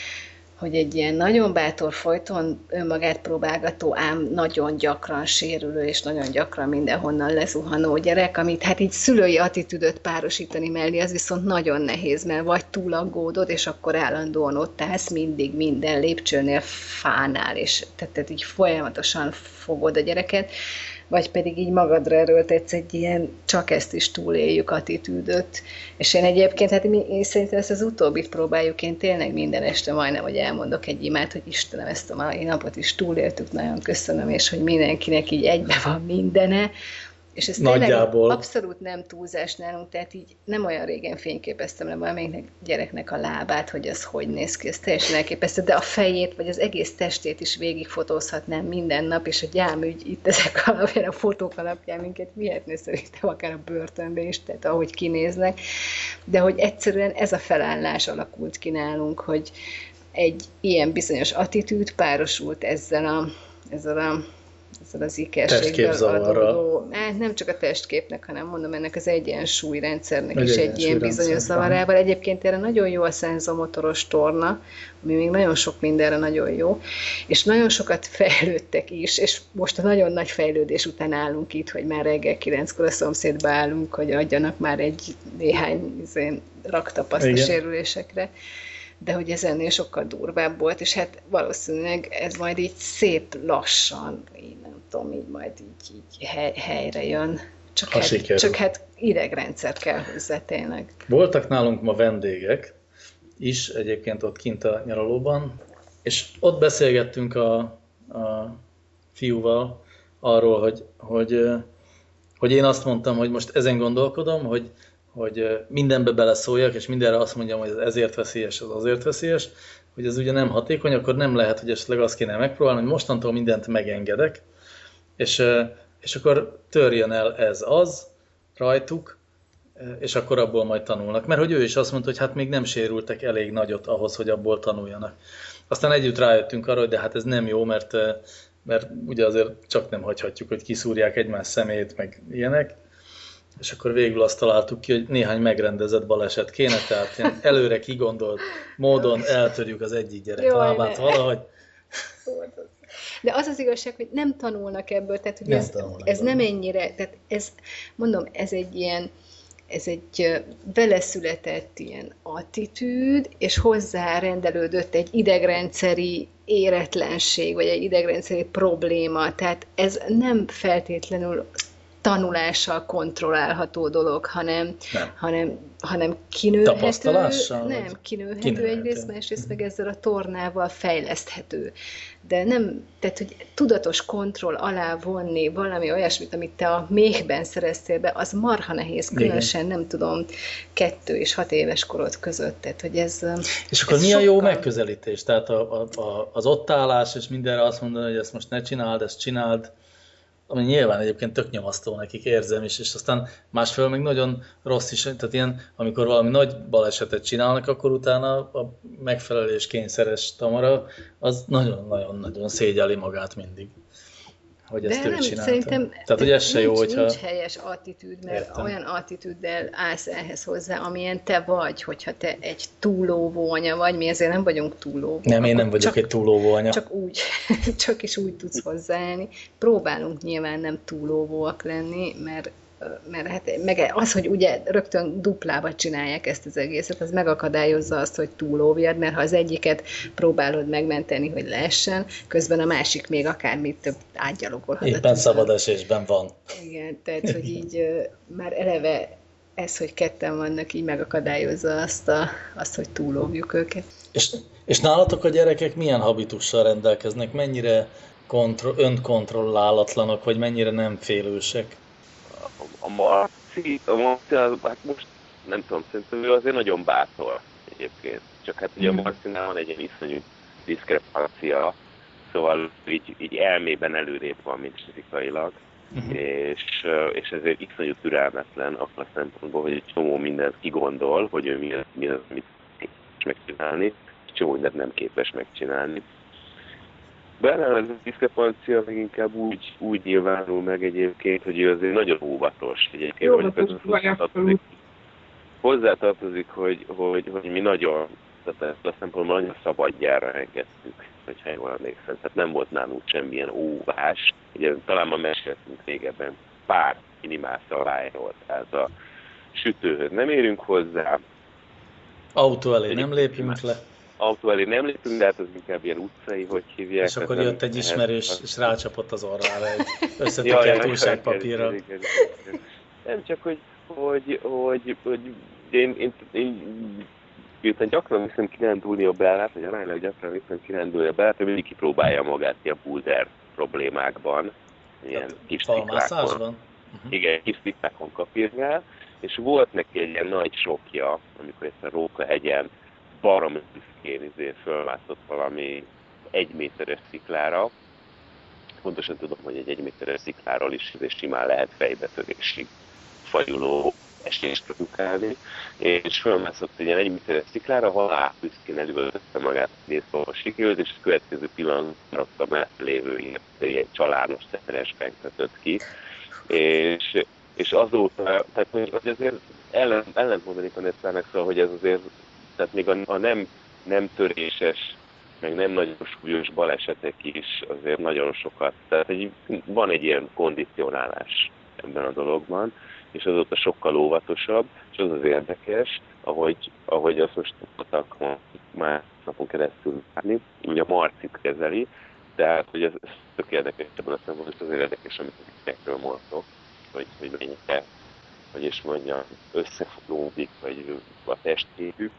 hogy egy ilyen nagyon bátor, folyton önmagát próbálgató, ám nagyon gyakran sérülő, és nagyon gyakran mindenhonnan lezuhanó gyerek, amit hát így szülői attitűdöt párosítani mellé, az viszont nagyon nehéz, mert vagy túl aggódod, és akkor állandóan ott állsz mindig minden lépcsőnél, fánál, és tehát, tehát így folyamatosan fogod a gyereket, vagy pedig így magadra erőltetsz egy ilyen csak ezt is túléljük attitűdöt. És én egyébként, hát mi, én szerintem ezt az utóbbit próbáljuk, én tényleg minden este majdnem, hogy elmondok egy imát, hogy Istenem, ezt a mai napot is túléltük, nagyon köszönöm, és hogy mindenkinek így egybe van mindene. És ez tényleg abszolút nem túlzás nálunk, tehát így nem olyan régen fényképeztem le valamelyiknek gyereknek a lábát, hogy az hogy néz ki, ez teljesen elképesztő, de a fejét, vagy az egész testét is végigfotózhatnám minden nap, és a gyámügy itt ezek alapján, a fotók alapján minket vihetné szerintem akár a börtönbe is, tehát ahogy kinéznek, de hogy egyszerűen ez a felállás alakult ki nálunk, hogy egy ilyen bizonyos attitűd párosult ezzel a, ezzel a ezzel az ikerségből adódó, hát nem csak a testképnek, hanem mondom ennek az egyensúlyrendszernek is egy ilyen bizonyos zavarával. Egyébként erre nagyon jó a szenzomotoros torna, ami még nagyon sok mindenre nagyon jó, és nagyon sokat fejlődtek is, és most a nagyon nagy fejlődés után állunk itt, hogy már reggel kilenckor a szomszédba állunk, hogy adjanak már egy néhány raktapaszt a sérülésekre. De hogy ez ennél sokkal durvább volt, és hát valószínűleg ez majd így szép lassan, így nem tudom, így majd így, így hely, helyre jön. Csak hát, csak hát idegrendszert kell hozzá tényleg. Voltak nálunk ma vendégek is egyébként ott kint a nyaralóban, és ott beszélgettünk a, a fiúval arról, hogy, hogy, hogy én azt mondtam, hogy most ezen gondolkodom, hogy, hogy mindenbe beleszóljak, és mindenre azt mondjam, hogy ez ezért veszélyes, az azért veszélyes, hogy ez ugye nem hatékony, akkor nem lehet, hogy esetleg azt kéne megpróbálni, hogy mostantól mindent megengedek, és, és akkor törjön el ez az rajtuk, és akkor abból majd tanulnak. Mert hogy ő is azt mondta, hogy hát még nem sérültek elég nagyot ahhoz, hogy abból tanuljanak. Aztán együtt rájöttünk arra, hogy de hát ez nem jó, mert, mert ugye azért csak nem hagyhatjuk, hogy kiszúrják egymás szemét, meg ilyenek. És akkor végül azt találtuk ki, hogy néhány megrendezett baleset kéne, tehát ilyen előre kigondolt módon eltörjük az egyik gyerek Jaj, lábát ne. valahogy. De az az igazság, hogy nem tanulnak ebből, tehát hogy Nem ez, tanulnak ez nem ebből. ennyire, tehát ez, mondom, ez egy ilyen, ez egy ö, beleszületett ilyen attitűd, és hozzárendelődött egy idegrendszeri éretlenség, vagy egy idegrendszeri probléma, tehát ez nem feltétlenül tanulással kontrollálható dolog, hanem, Nem. hanem, hanem kinőhető, Tapasztalással, nem, vagy? kinőhető, Kinőhető. egyrészt, másrészt meg ezzel a tornával fejleszthető. De nem, tehát, hogy tudatos kontroll alá vonni valami olyasmit, amit te a méhben szereztél be, az marha nehéz, különösen nem tudom, kettő és hat éves korod között. Tehát, hogy ez, És akkor ez mi a jó sokkal- megközelítés? Tehát a, a, a, az ott állás, és mindenre azt mondani, hogy ezt most ne csináld, ezt csináld, ami nyilván egyébként tök nyomasztó nekik, érzem is, és aztán másfelől meg nagyon rossz is, tehát ilyen, amikor valami nagy balesetet csinálnak, akkor utána a megfelelés kényszeres tamara, az nagyon-nagyon-nagyon szégyeli magát mindig, hogy ezt De ő nem, csinálta. szerintem Tehát, hogy ez se jó, nincs, hogyha... nincs helyes attitűd, mert Értem. olyan attitűddel állsz ehhez hozzá, amilyen te vagy, hogyha te egy túlóvó anya vagy, mi ezért nem vagyunk túlóvó. Nem, én nem akkor vagyok csak, egy túlóvó anya. Csak úgy, csak is úgy tudsz hozzáállni. Próbálunk nyilván nem túlóvóak lenni, mert mert hát meg az, hogy ugye rögtön duplába csinálják ezt az egészet, az megakadályozza azt, hogy túlóvjad, mert ha az egyiket próbálod megmenteni, hogy lehessen, közben a másik még akármit több átgyalogolhat. Éppen szabad esésben van. Igen, tehát, hogy így ö, már eleve ez, hogy ketten vannak, így megakadályozza azt, a, azt hogy túlóvjuk őket. És, és nálatok a gyerekek milyen habitussal rendelkeznek? Mennyire kontro- önkontrollálatlanok, vagy mennyire nem félősek? A Marci, a Marci, az- hát most nem tudom, szerintem ő azért nagyon bátor egyébként. Csak hát ugye a Marcinál van egy ilyen iszonyú diszkrepancia, szóval így, így elmében előrébb van, mint fizikailag. Uh-huh. És, ö, és ezért iszonyú türelmetlen abban a szempontból, hogy egy csomó mindent kigondol, hogy ő mi az, mi az mit képes megcsinálni, és csomó mindent nem képes megcsinálni. Bennem ez a diszkrepancia meg inkább úgy, úgy nyilvánul meg egyébként, hogy ő azért nagyon óvatos. Egyébként, Jó, hogy hát ez hozzátartozik, hozzátartozik hogy, hogy, hogy mi nagyon, tehát a szempontból nagyon szabadjára engedtük, hogyha jól emlékszem. Tehát nem volt nálunk semmilyen óvás. Ugye talán ma meséltünk régebben pár minimál szabályról. Tehát a sütőhöz nem érünk hozzá, Autó elé nem lépjünk le, autó elé nem lépünk, de hát az inkább ilyen utcai, hogy hívják. és akkor nem- jött egy ehhez- ismerős, és rácsapott az orrára egy Ja, összetekert ja, újságpapírral. igen, igen, igen. Nem csak, hogy, hogy, hogy, hogy én, én, én miután gyakran viszem kirándulni a Bellát, vagy aránylag gyakran viszem kirándulni a Bellát, ő mindig kipróbálja magát ilyen boulder problémákban, ilyen kis sziklákon. Falmászásban? Igen, kis sziklákon kapirgál, és volt neki egy ilyen nagy sokja, amikor ezt a Róka-hegyen baromi büszkén izé fölmászott valami egy méteres sziklára. Pontosan tudom, hogy egy egy méteres szikláról is és simán lehet fejbetörésig fajuló esést produkálni, és fölmászott egy ilyen egy méteres sziklára, halál büszkén elüvöltötte magát, nézve a sikerült, és a következő pillanatban ott a mellett lévő ilyen, ilyen családos szeteresben kötött ki. És, és azóta, tehát hogy azért ellen, ellentmondani a Nettának, szóval, hogy ez azért, tehát még a, a nem, nem töréses, meg nem nagyon súlyos balesetek is azért nagyon sokat. Tehát egy, van egy ilyen kondicionálás ebben a dologban, és azóta sokkal óvatosabb, és az az érdekes, ahogy, ahogy azt most tudtak már napon keresztül látni, ugye a Marcit kezeli, tehát hogy ez, ez tök érdekes ebben a szempontból, és azért érdekes, amit nekről mondtok, hogy, hogy mennyire, hogy is mondjam, összefonódik, vagy a testképük,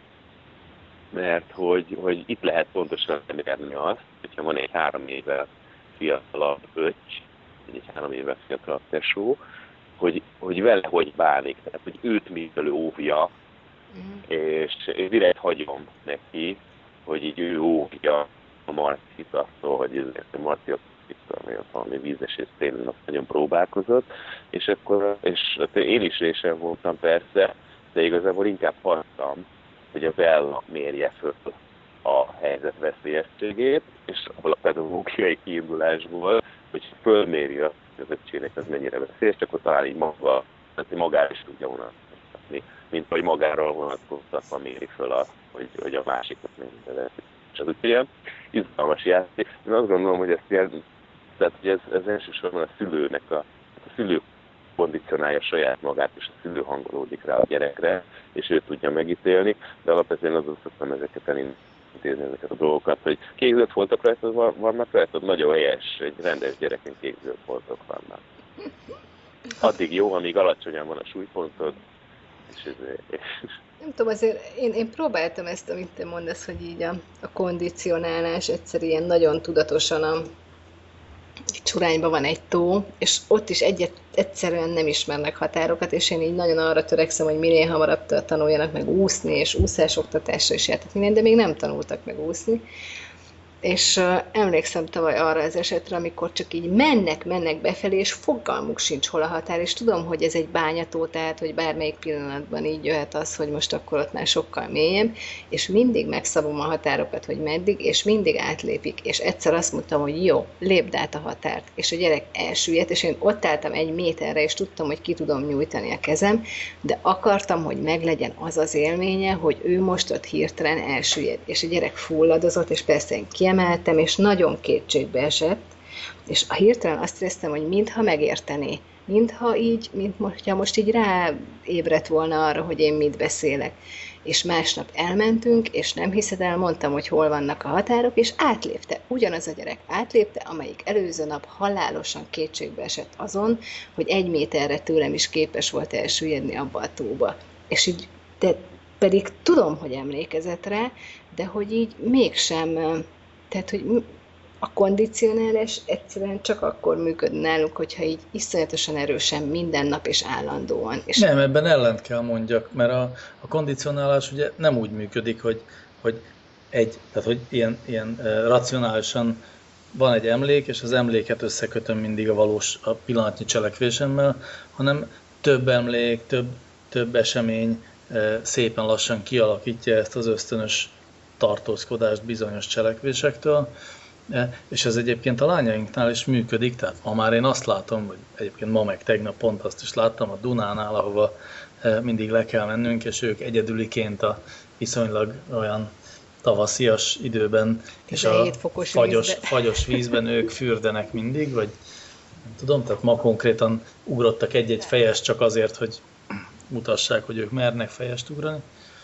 mert hogy, hogy itt lehet pontosan elérni azt, hogyha van egy három évvel fiatalabb öcs, egy három éve fiatal tesó, hogy, hogy vele hogy bánik, tehát hogy őt miből óvja, mm. és direkt hagyom neki, hogy így ő óvja a Marcit attól, hogy ezért a Marci ott valami vízesés télen azt nagyon próbálkozott, és akkor, és én is résen voltam persze, de igazából inkább hagytam, hogy a Bella mérje föl a helyzet veszélyességét, és abból a pedagógiai kiindulásból, hogy fölméri a közösségnek az mennyire veszélyes, csak ott talán így maga, tehát magára is tudja vonatkoztatni, mint hogy magáról vonatkoztatva méri föl azt, hogy, hogy a másiknak mennyire veszélyes. És az úgy ilyen izgalmas játék. Én azt gondolom, hogy ezt ilyen, tehát, hogy ez, ez elsősorban a szülőnek, a, a szülő kondicionálja saját magát, és a szülő hangolódik rá a gyerekre, és ő tudja megítélni, de alapvetően azon szoktam ezeket elintézni, ezeket a dolgokat, hogy kékzöld foltok rajtad vannak rajtad, nagyon helyes, egy rendes gyereken kékzöld foltok vannak. Addig jó, amíg alacsonyan van a súlypontod, és ez... Nem tudom, azért én, én próbáltam ezt, amit te mondasz, hogy így a, a kondicionálás egyszer ilyen nagyon tudatosan a Csurányban van egy tó, és ott is egyet, egyszerűen nem ismernek határokat, és én így nagyon arra törekszem, hogy minél hamarabb tanuljanak meg úszni, és úszásoktatásra is jártak minden, de még nem tanultak meg úszni. És uh, emlékszem tavaly arra az esetre, amikor csak így mennek, mennek befelé, és fogalmuk sincs, hol a határ, és tudom, hogy ez egy bányató, tehát, hogy bármelyik pillanatban így jöhet az, hogy most akkor ott már sokkal mélyebb, és mindig megszabom a határokat, hogy meddig, és mindig átlépik, és egyszer azt mondtam, hogy jó, lépd át a határt, és a gyerek elsüllyedt, és én ott álltam egy méterre, és tudtam, hogy ki tudom nyújtani a kezem, de akartam, hogy meglegyen az az élménye, hogy ő most ott hirtelen elsüllyed, és a gyerek fulladozott, és persze én emeltem, és nagyon kétségbe esett, és a hirtelen azt éreztem, hogy mintha megértené, mintha így, mintha most így ráébredt volna arra, hogy én mit beszélek. És másnap elmentünk, és nem hiszed el, mondtam, hogy hol vannak a határok, és átlépte. Ugyanaz a gyerek átlépte, amelyik előző nap halálosan kétségbe esett azon, hogy egy méterre tőlem is képes volt elsüllyedni abba a tóba. És így, de pedig tudom, hogy emlékezett rá, de hogy így mégsem... Tehát, hogy a kondicionálás egyszerűen csak akkor működne nálunk, hogyha így iszonyatosan erősen minden nap és állandóan. És nem, ebben ellent kell mondjak, mert a, a kondicionálás ugye nem úgy működik, hogy, hogy egy, tehát hogy ilyen, ilyen racionálisan van egy emlék, és az emléket összekötöm mindig a valós, a pillanatnyi cselekvésemmel, hanem több emlék, több, több esemény szépen lassan kialakítja ezt az ösztönös tartózkodást bizonyos cselekvésektől, és ez egyébként a lányainknál is működik, tehát ma már én azt látom, hogy egyébként ma meg tegnap pont azt is láttam a Dunánál, ahova mindig le kell mennünk, és ők egyedüliként a viszonylag olyan tavaszias időben, és a fagyos, fagyos vízben ők fürdenek mindig, vagy nem tudom, tehát ma konkrétan ugrottak egy-egy fejest csak azért, hogy mutassák, hogy ők mernek fejest ugrani,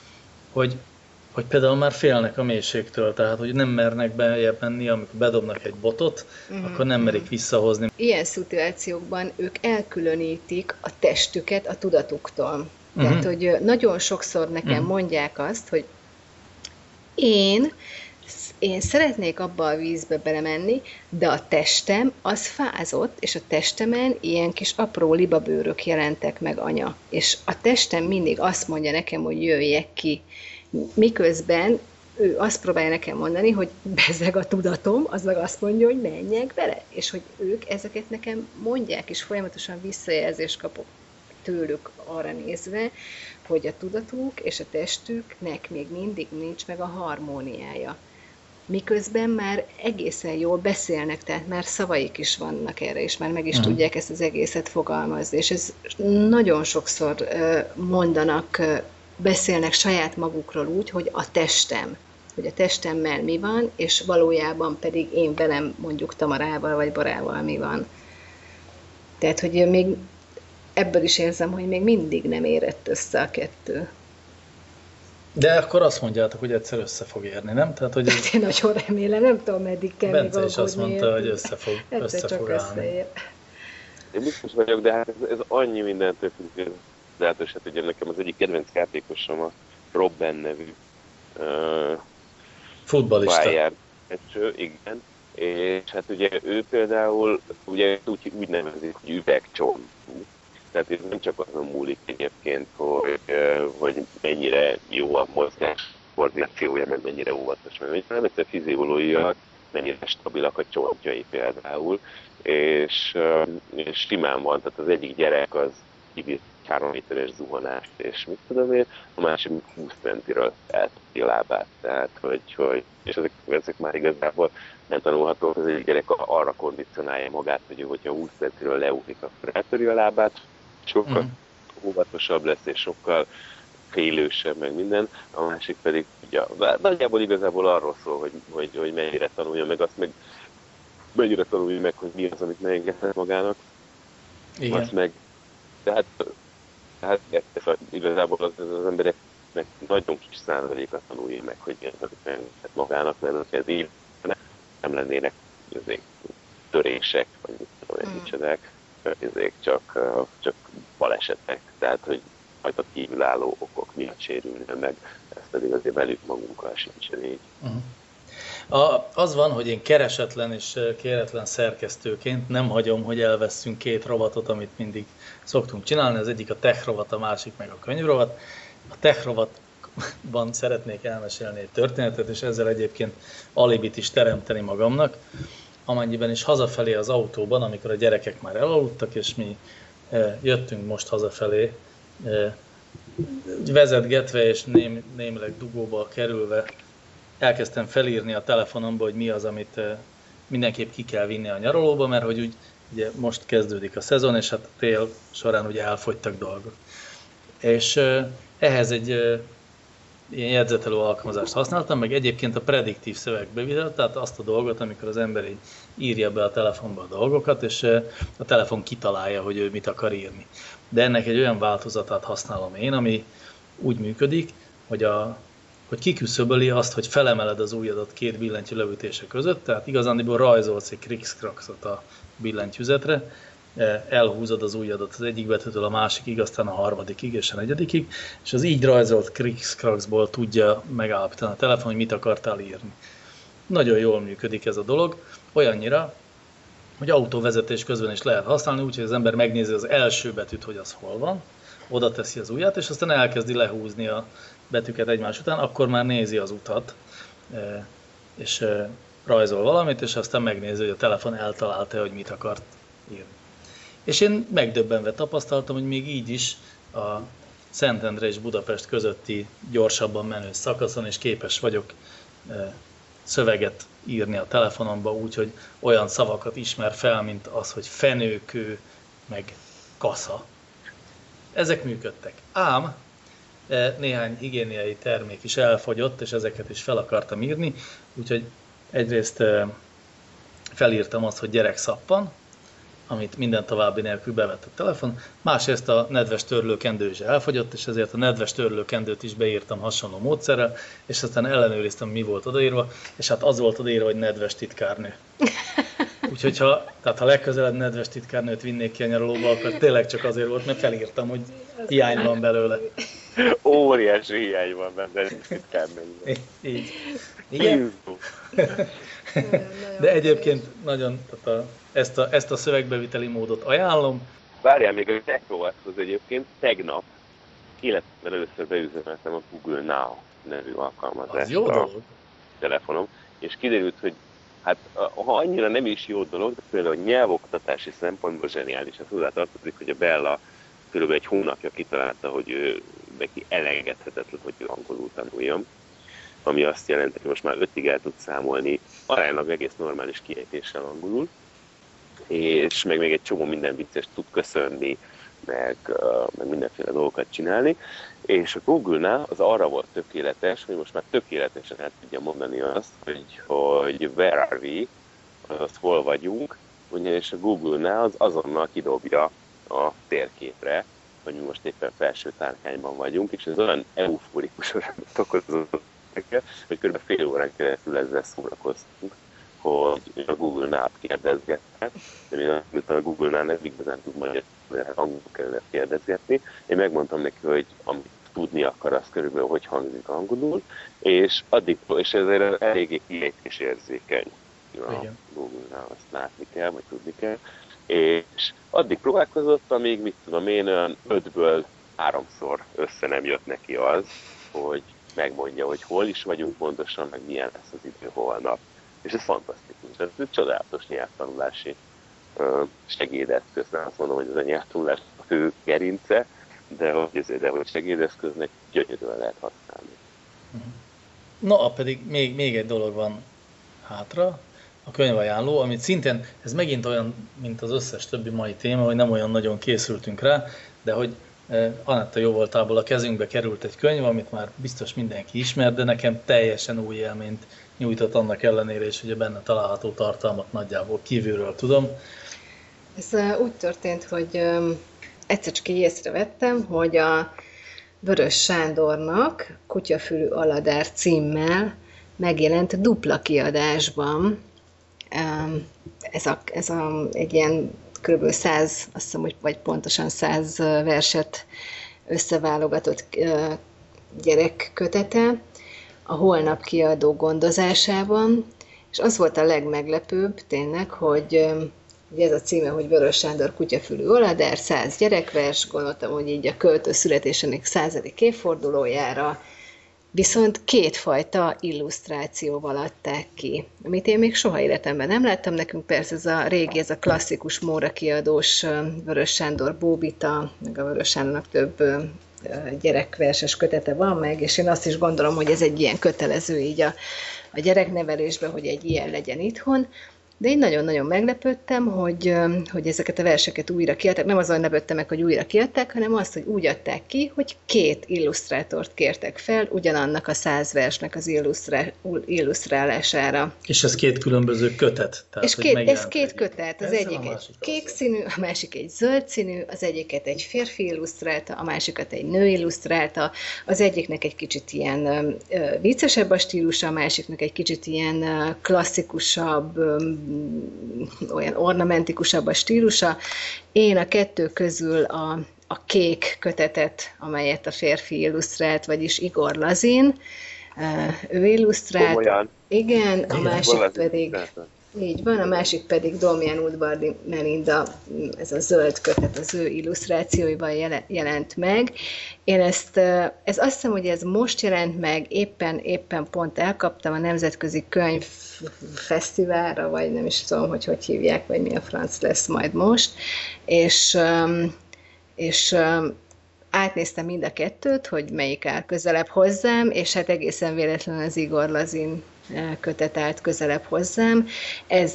hogy hogy például már félnek a mélységtől, tehát hogy nem mernek beljebb menni, amikor bedobnak egy botot, uh-huh. akkor nem merik visszahozni. Ilyen szituációkban ők elkülönítik a testüket a tudatuktól. Uh-huh. Tehát, hogy nagyon sokszor nekem uh-huh. mondják azt, hogy én, én szeretnék abba a vízbe belemenni, de a testem az fázott, és a testemen ilyen kis apró libabőrök jelentek meg, anya. És a testem mindig azt mondja nekem, hogy jöjjek ki. Miközben ő azt próbálja nekem mondani, hogy bezzeg a tudatom, az meg azt mondja, hogy menjek bele. És hogy ők ezeket nekem mondják, és folyamatosan visszajelzést kapok tőlük arra nézve, hogy a tudatuk és a testüknek még mindig nincs meg a harmóniája. Miközben már egészen jól beszélnek, tehát már szavaik is vannak erre, és már meg is uh-huh. tudják ezt az egészet fogalmazni. És ez nagyon sokszor mondanak, beszélnek saját magukról úgy, hogy a testem, hogy a testemmel mi van, és valójában pedig én velem mondjuk Tamarával vagy Barával mi van. Tehát, hogy még ebből is érzem, hogy még mindig nem érett össze a kettő. De akkor azt mondjátok, hogy egyszer össze fog érni, nem? Tehát, hogy ez... Én nagyon remélem, nem tudom, meddig kell Bence még aggódni. is azt mondta, hogy össze fog, össze fog állni. Összeér. Én biztos vagyok, de hát ez, ez annyi mindentől függ. De hát, hát ugye nekem az egyik kedvenc játékosom a Robben nevű uh, futballista. Bayern, igen. És hát ugye ő például ugye úgy, úgy nevezik, hogy üvegcsontú. Tehát ez nem csak azon múlik egyébként, hogy, hogy mennyire jó a mozgás koordinációja, meg mennyire óvatos, meg mennyire, hanem egyszer fiziológiailag mennyire stabilak a csontjai például, és, és simán van, tehát az egyik gyerek az kibírt három méteres zuhanást, és mit tudom én, a másik húsz centiről elteti a lábát, tehát hogy, hogy és ezek, ezek már igazából nem tanulhatók, az egyik gyerek arra kondicionálja magát, hogy hogyha húsz centiről leugrik, akkor eltöri a lábát, sokkal mm. óvatosabb lesz, és sokkal félősebb, meg minden, a másik pedig ugye, nagyjából igazából arról szól, hogy, hogy, hogy mennyire tanulja meg azt, meg mennyire tanulja meg, hogy mi az, amit megengedhet magának. Igen. Azt meg, tehát, tehát ez, igazából az, az embereknek nagyon kis százaléka tanulja meg, hogy mi az, amit megengedhet magának, mert az ez így nem lennének ezek törések, vagy mit tudom, mm. micsodák, ezek csak, csak balesetek, tehát hogy majd a kívülálló okok miatt sérülne meg, ez pedig azért velük magunkkal sincsen így. Uh-huh. A, az van, hogy én keresetlen és kéretlen szerkesztőként nem hagyom, hogy elveszünk két rovatot, amit mindig szoktunk csinálni, az egyik a tech rovat, a másik meg a könyvrovat. A tech rovatban szeretnék elmesélni egy történetet, és ezzel egyébként alibit is teremteni magamnak, amennyiben is hazafelé az autóban, amikor a gyerekek már elaludtak, és mi e, jöttünk most hazafelé, e, vezetgetve és ném, némileg dugóba kerülve, elkezdtem felírni a telefonomba, hogy mi az, amit e, mindenképp ki kell vinni a nyaralóba, mert hogy úgy, ugye most kezdődik a szezon, és hát a tél során ugye elfogytak dolgok. És e, ehhez egy e, ilyen jegyzetelő alkalmazást használtam, meg egyébként a prediktív szövegbevitel, tehát azt a dolgot, amikor az ember így írja be a telefonba a dolgokat, és a telefon kitalálja, hogy ő mit akar írni. De ennek egy olyan változatát használom én, ami úgy működik, hogy, a, hogy kiküszöböli azt, hogy felemeled az ujjadat két billentyű leütése között, tehát igazándiból rajzolsz egy krikszkrakszot a billentyűzetre, elhúzod az ujjadat az egyik betűtől a másikig, aztán a harmadikig és a negyedikig, és az így rajzolt krikszkrakszból tudja megállapítani a telefon, hogy mit akartál írni. Nagyon jól működik ez a dolog, olyannyira, hogy autóvezetés közben is lehet használni, úgyhogy az ember megnézi az első betűt, hogy az hol van, oda teszi az ujját, és aztán elkezdi lehúzni a betűket egymás után, akkor már nézi az utat, és rajzol valamit, és aztán megnézi, hogy a telefon eltalálta, hogy mit akart írni. És én megdöbbenve tapasztaltam, hogy még így is a Szentendre és Budapest közötti gyorsabban menő szakaszon is képes vagyok szöveget írni a telefonomba, úgyhogy olyan szavakat ismer fel, mint az, hogy fenőkő, meg kasza. Ezek működtek. Ám néhány higiéniai termék is elfogyott, és ezeket is fel akartam írni, úgyhogy egyrészt felírtam azt, hogy gyerekszappan, amit minden további nélkül bevett a telefon, másrészt a nedves törlőkendő is elfogyott, és ezért a nedves törlőkendőt is beírtam hasonló módszerrel, és aztán ellenőriztem, mi volt odaírva, és hát az volt odaírva, hogy nedves titkárnő. Úgyhogy ha, tehát ha legközelebb nedves titkárnőt vinnék ki a nyaralóba, akkor tényleg csak azért volt, mert felírtam, hogy hiány van belőle. Óriási hiány van benne titkárnőben. Így. Igen? De egyébként nagyon, tehát a, ezt, a, ezt a szövegbeviteli módot ajánlom. Várjál még a technovathoz egyébként, tegnap életben először beüzemeltem a Google Now nevű alkalmazást jó a dolog. telefonom, és kiderült, hogy hát ha annyira nem is jó dolog, de például nyelvoktatási szempontból zseniális. Ez hozzátartozik, hogy a Bella körülbelül egy hónapja kitalálta, hogy ő neki elengedhetetlen, hogy ő angolul tanuljon, ami azt jelenti, hogy most már ötig el tud számolni aránylag egész normális kiejtéssel angolul, és meg még egy csomó minden vicces tud köszönni, meg, uh, meg mindenféle dolgokat csinálni, és a Google-nál az arra volt tökéletes, hogy most már tökéletesen el tudja mondani azt, hogy, hogy where are we, azaz hol vagyunk, ugyanis a Google-nál az azonnal kidobja a térképre, hogy mi most éppen felső tárkányban vagyunk, és ez olyan euforikus örömet okozott, hogy kb. Fél órán keresztül ezzel szórakoztunk, hogy a Google-nál kérdezgetnek, de miután a Google-nál nem igazán tud magyarul, angolul kellene kérdezgetni. Én megmondtam neki, hogy amit tudni akar, az körülbelül hogy hangzik angolul, és addig, és ezért eléggé kiejtés érzékeny. a Google-nál, azt látni kell, vagy tudni kell. És addig próbálkozott, amíg, mit tudom én, olyan ötből háromszor össze nem jött neki az, hogy megmondja, hogy hol is vagyunk pontosan, meg milyen lesz az idő holnap. És ez fantasztikus. Ez egy csodálatos nyelvtanulási segédeszköz. Nem azt mondom, hogy ez a nyelvtanulás a fő gerince, de hogy, de hogy segédeszköznek gyönyörűen lehet használni. Na, pedig még, még egy dolog van hátra, a könyvajánló, amit szintén, ez megint olyan, mint az összes többi mai téma, hogy nem olyan nagyon készültünk rá, de hogy Anetta jó voltából a kezünkbe került egy könyv, amit már biztos mindenki ismer, de nekem teljesen új élményt nyújtott annak ellenére is, hogy a benne található tartalmat nagyjából kívülről tudom. Ez úgy történt, hogy egyszer csak így észrevettem, hogy a Vörös Sándornak Kutyafülű Aladár címmel megjelent dupla kiadásban. Ez, a, ez a, egy ilyen kb. száz, azt hiszem, hogy vagy pontosan száz verset összeválogatott gyerekkötete a Holnap kiadó gondozásában, és az volt a legmeglepőbb tényleg, hogy ugye ez a címe, hogy Vörös Sándor Kutyafülű Aladár, száz gyerekvers, gondoltam, hogy így a költő születésének századik évfordulójára, viszont kétfajta illusztrációval adták ki, amit én még soha életemben nem láttam. Nekünk persze ez a régi, ez a klasszikus Móra kiadós Vörös Sándor Bóbita, meg a Vörös Sándornak több gyerekverses kötete van meg, és én azt is gondolom, hogy ez egy ilyen kötelező így a, a gyereknevelésben, hogy egy ilyen legyen itthon. De én nagyon-nagyon meglepődtem, hogy, hogy ezeket a verseket újra kiadták. Nem azon lepődtem meg, hogy újra kiadták, hanem azt, hogy úgy adták ki, hogy két illusztrátort kértek fel, ugyanannak a száz versnek az illusztrá, illusztrálására. És ez két különböző kötet? Tehát, és két, ez két kötet. Az egyik egy kék színű, a másik egy zöld színű, az egyiket egy férfi illusztrálta, a másikat egy nő illusztrálta, az egyiknek egy kicsit ilyen ö, viccesebb a stílusa, a másiknak egy kicsit ilyen ö, klasszikusabb, ö, olyan ornamentikusabb a stílusa. Én a kettő közül a, a kék kötetet, amelyet a férfi illusztrált, vagyis Igor Lazin, ő illusztrált. Olyan. Igen, a másik pedig... Így van, a másik pedig Domján Udvardi Melinda, ez a zöld kötet az ő illusztrációiban jelent meg. Én ezt, ez azt hiszem, hogy ez most jelent meg, éppen, éppen pont elkaptam a Nemzetközi Könyvfesztiválra, vagy nem is tudom, hogy hogy hívják, vagy mi a franc lesz majd most, és, és átnéztem mind a kettőt, hogy melyik áll közelebb hozzám, és hát egészen véletlenül az Igor Lazin kötet állt közelebb hozzám. Ez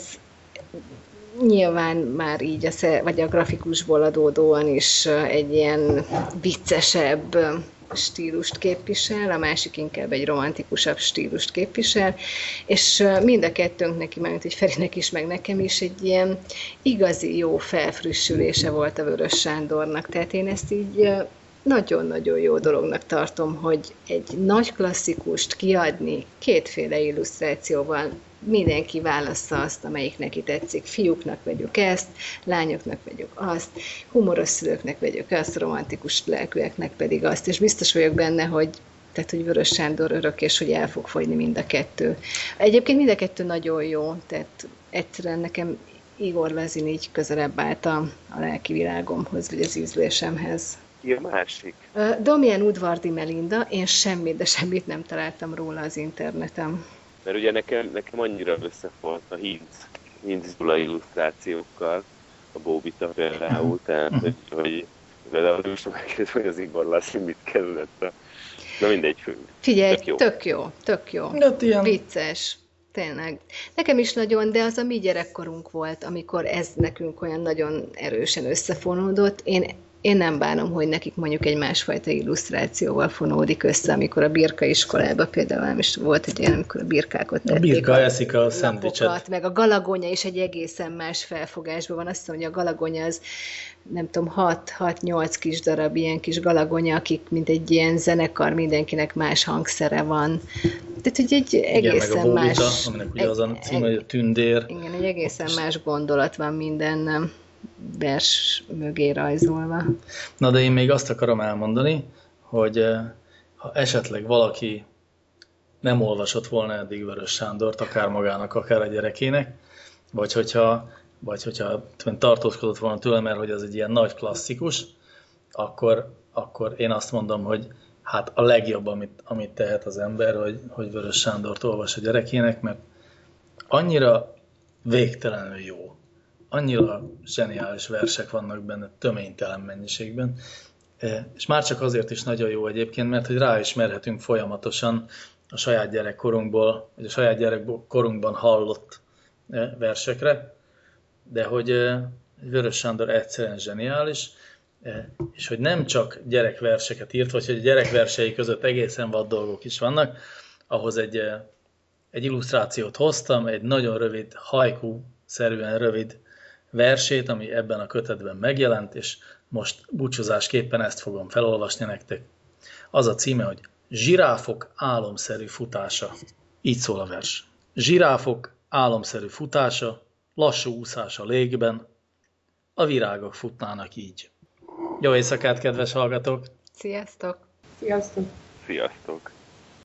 nyilván már így, a, vagy a grafikusból adódóan is egy ilyen viccesebb stílust képvisel, a másik inkább egy romantikusabb stílust képvisel, és mind a kettőnknek, mert hogy Ferinek is, meg nekem is egy ilyen igazi jó felfrissülése volt a Vörös Sándornak. Tehát én ezt így nagyon-nagyon jó dolognak tartom, hogy egy nagy klasszikust kiadni kétféle illusztrációval, mindenki válassza azt, amelyik neki tetszik. Fiúknak vegyük ezt, lányoknak vegyük azt, humoros szülőknek vegyük azt, romantikus lelkűeknek pedig azt, és biztos vagyok benne, hogy tehát, hogy Vörös Sándor örök, és hogy el fog fogyni mind a kettő. Egyébként mind a kettő nagyon jó, tehát egyszerűen nekem Igor Lazin így közelebb állt a, a lelki világomhoz, vagy az ízlésemhez. Ki a másik? Domján Udvardi Melinda, én semmit, de semmit nem találtam róla az interneten. Mert ugye nekem, nekem annyira összefort a Hinz, Hinz Gyula illusztrációkkal, a Bóbita például, tehát hogy, hogy például most megkérdez, hogy az Igor Lazin mit kezdett a... Na mindegy, fő. Figyelj, tök jó, tök jó. Tök jó. Ilyen... Vicces. Tényleg. Nekem is nagyon, de az a mi gyerekkorunk volt, amikor ez nekünk olyan nagyon erősen összefonódott. Én Én nem bánom, hogy nekik mondjuk egy másfajta illusztrációval fonódik össze, amikor a Birka iskolában például nem is volt egy ilyen, amikor a birkákat tették. A Birka a eszik a szendvicset. Meg a Galagonya is egy egészen más felfogásban van. Azt hiszem, hogy a Galagonya az nem tudom, hat-nyolc kis darab ilyen kis Galagonya, akik mint egy ilyen zenekar, mindenkinek más hangszere van. Tehát, hogy egy egészen igen, meg a Bóbita, más... aminek ugye az a cím, hogy a Tündér. Igen, egy egészen más gondolat van minden vers mögé rajzolva. Na, de én még azt akarom elmondani, hogy ha esetleg valaki nem olvasott volna eddig Vörös Sándort, akár magának, akár a gyerekének, vagy hogyha, vagy hogyha tartózkodott volna tőle, mert hogy az egy ilyen nagy klasszikus, akkor, akkor én azt mondom, hogy hát a legjobb, amit, amit tehet az ember, hogy, hogy Vörös Sándort olvas a gyerekének, mert annyira végtelenül jó, annyira zseniális versek vannak benne töménytelen mennyiségben, és már csak azért is nagyon jó egyébként, mert hogy ráismerhetünk folyamatosan a saját gyerekkorunkból, vagy a saját gyerekkorunkban hallott versekre, de hogy Vörös Sándor egyszerűen zseniális, és hogy nem csak gyerekverseket írt, vagy hogy a gyerekversei között egészen vad dolgok is vannak, ahhoz egy, egy illusztrációt hoztam, egy nagyon rövid, haiku-szerűen rövid versét, ami ebben a kötetben megjelent, és most búcsúzásképpen ezt fogom felolvasni nektek. Az a címe, hogy Zsiráfok álomszerű futása. Így szól a vers. Zsiráfok álomszerű futása, lassú úszás a légben, a virágok futnának így. Jó éjszakát, kedves hallgatók! Sziasztok! Sziasztok! Sziasztok!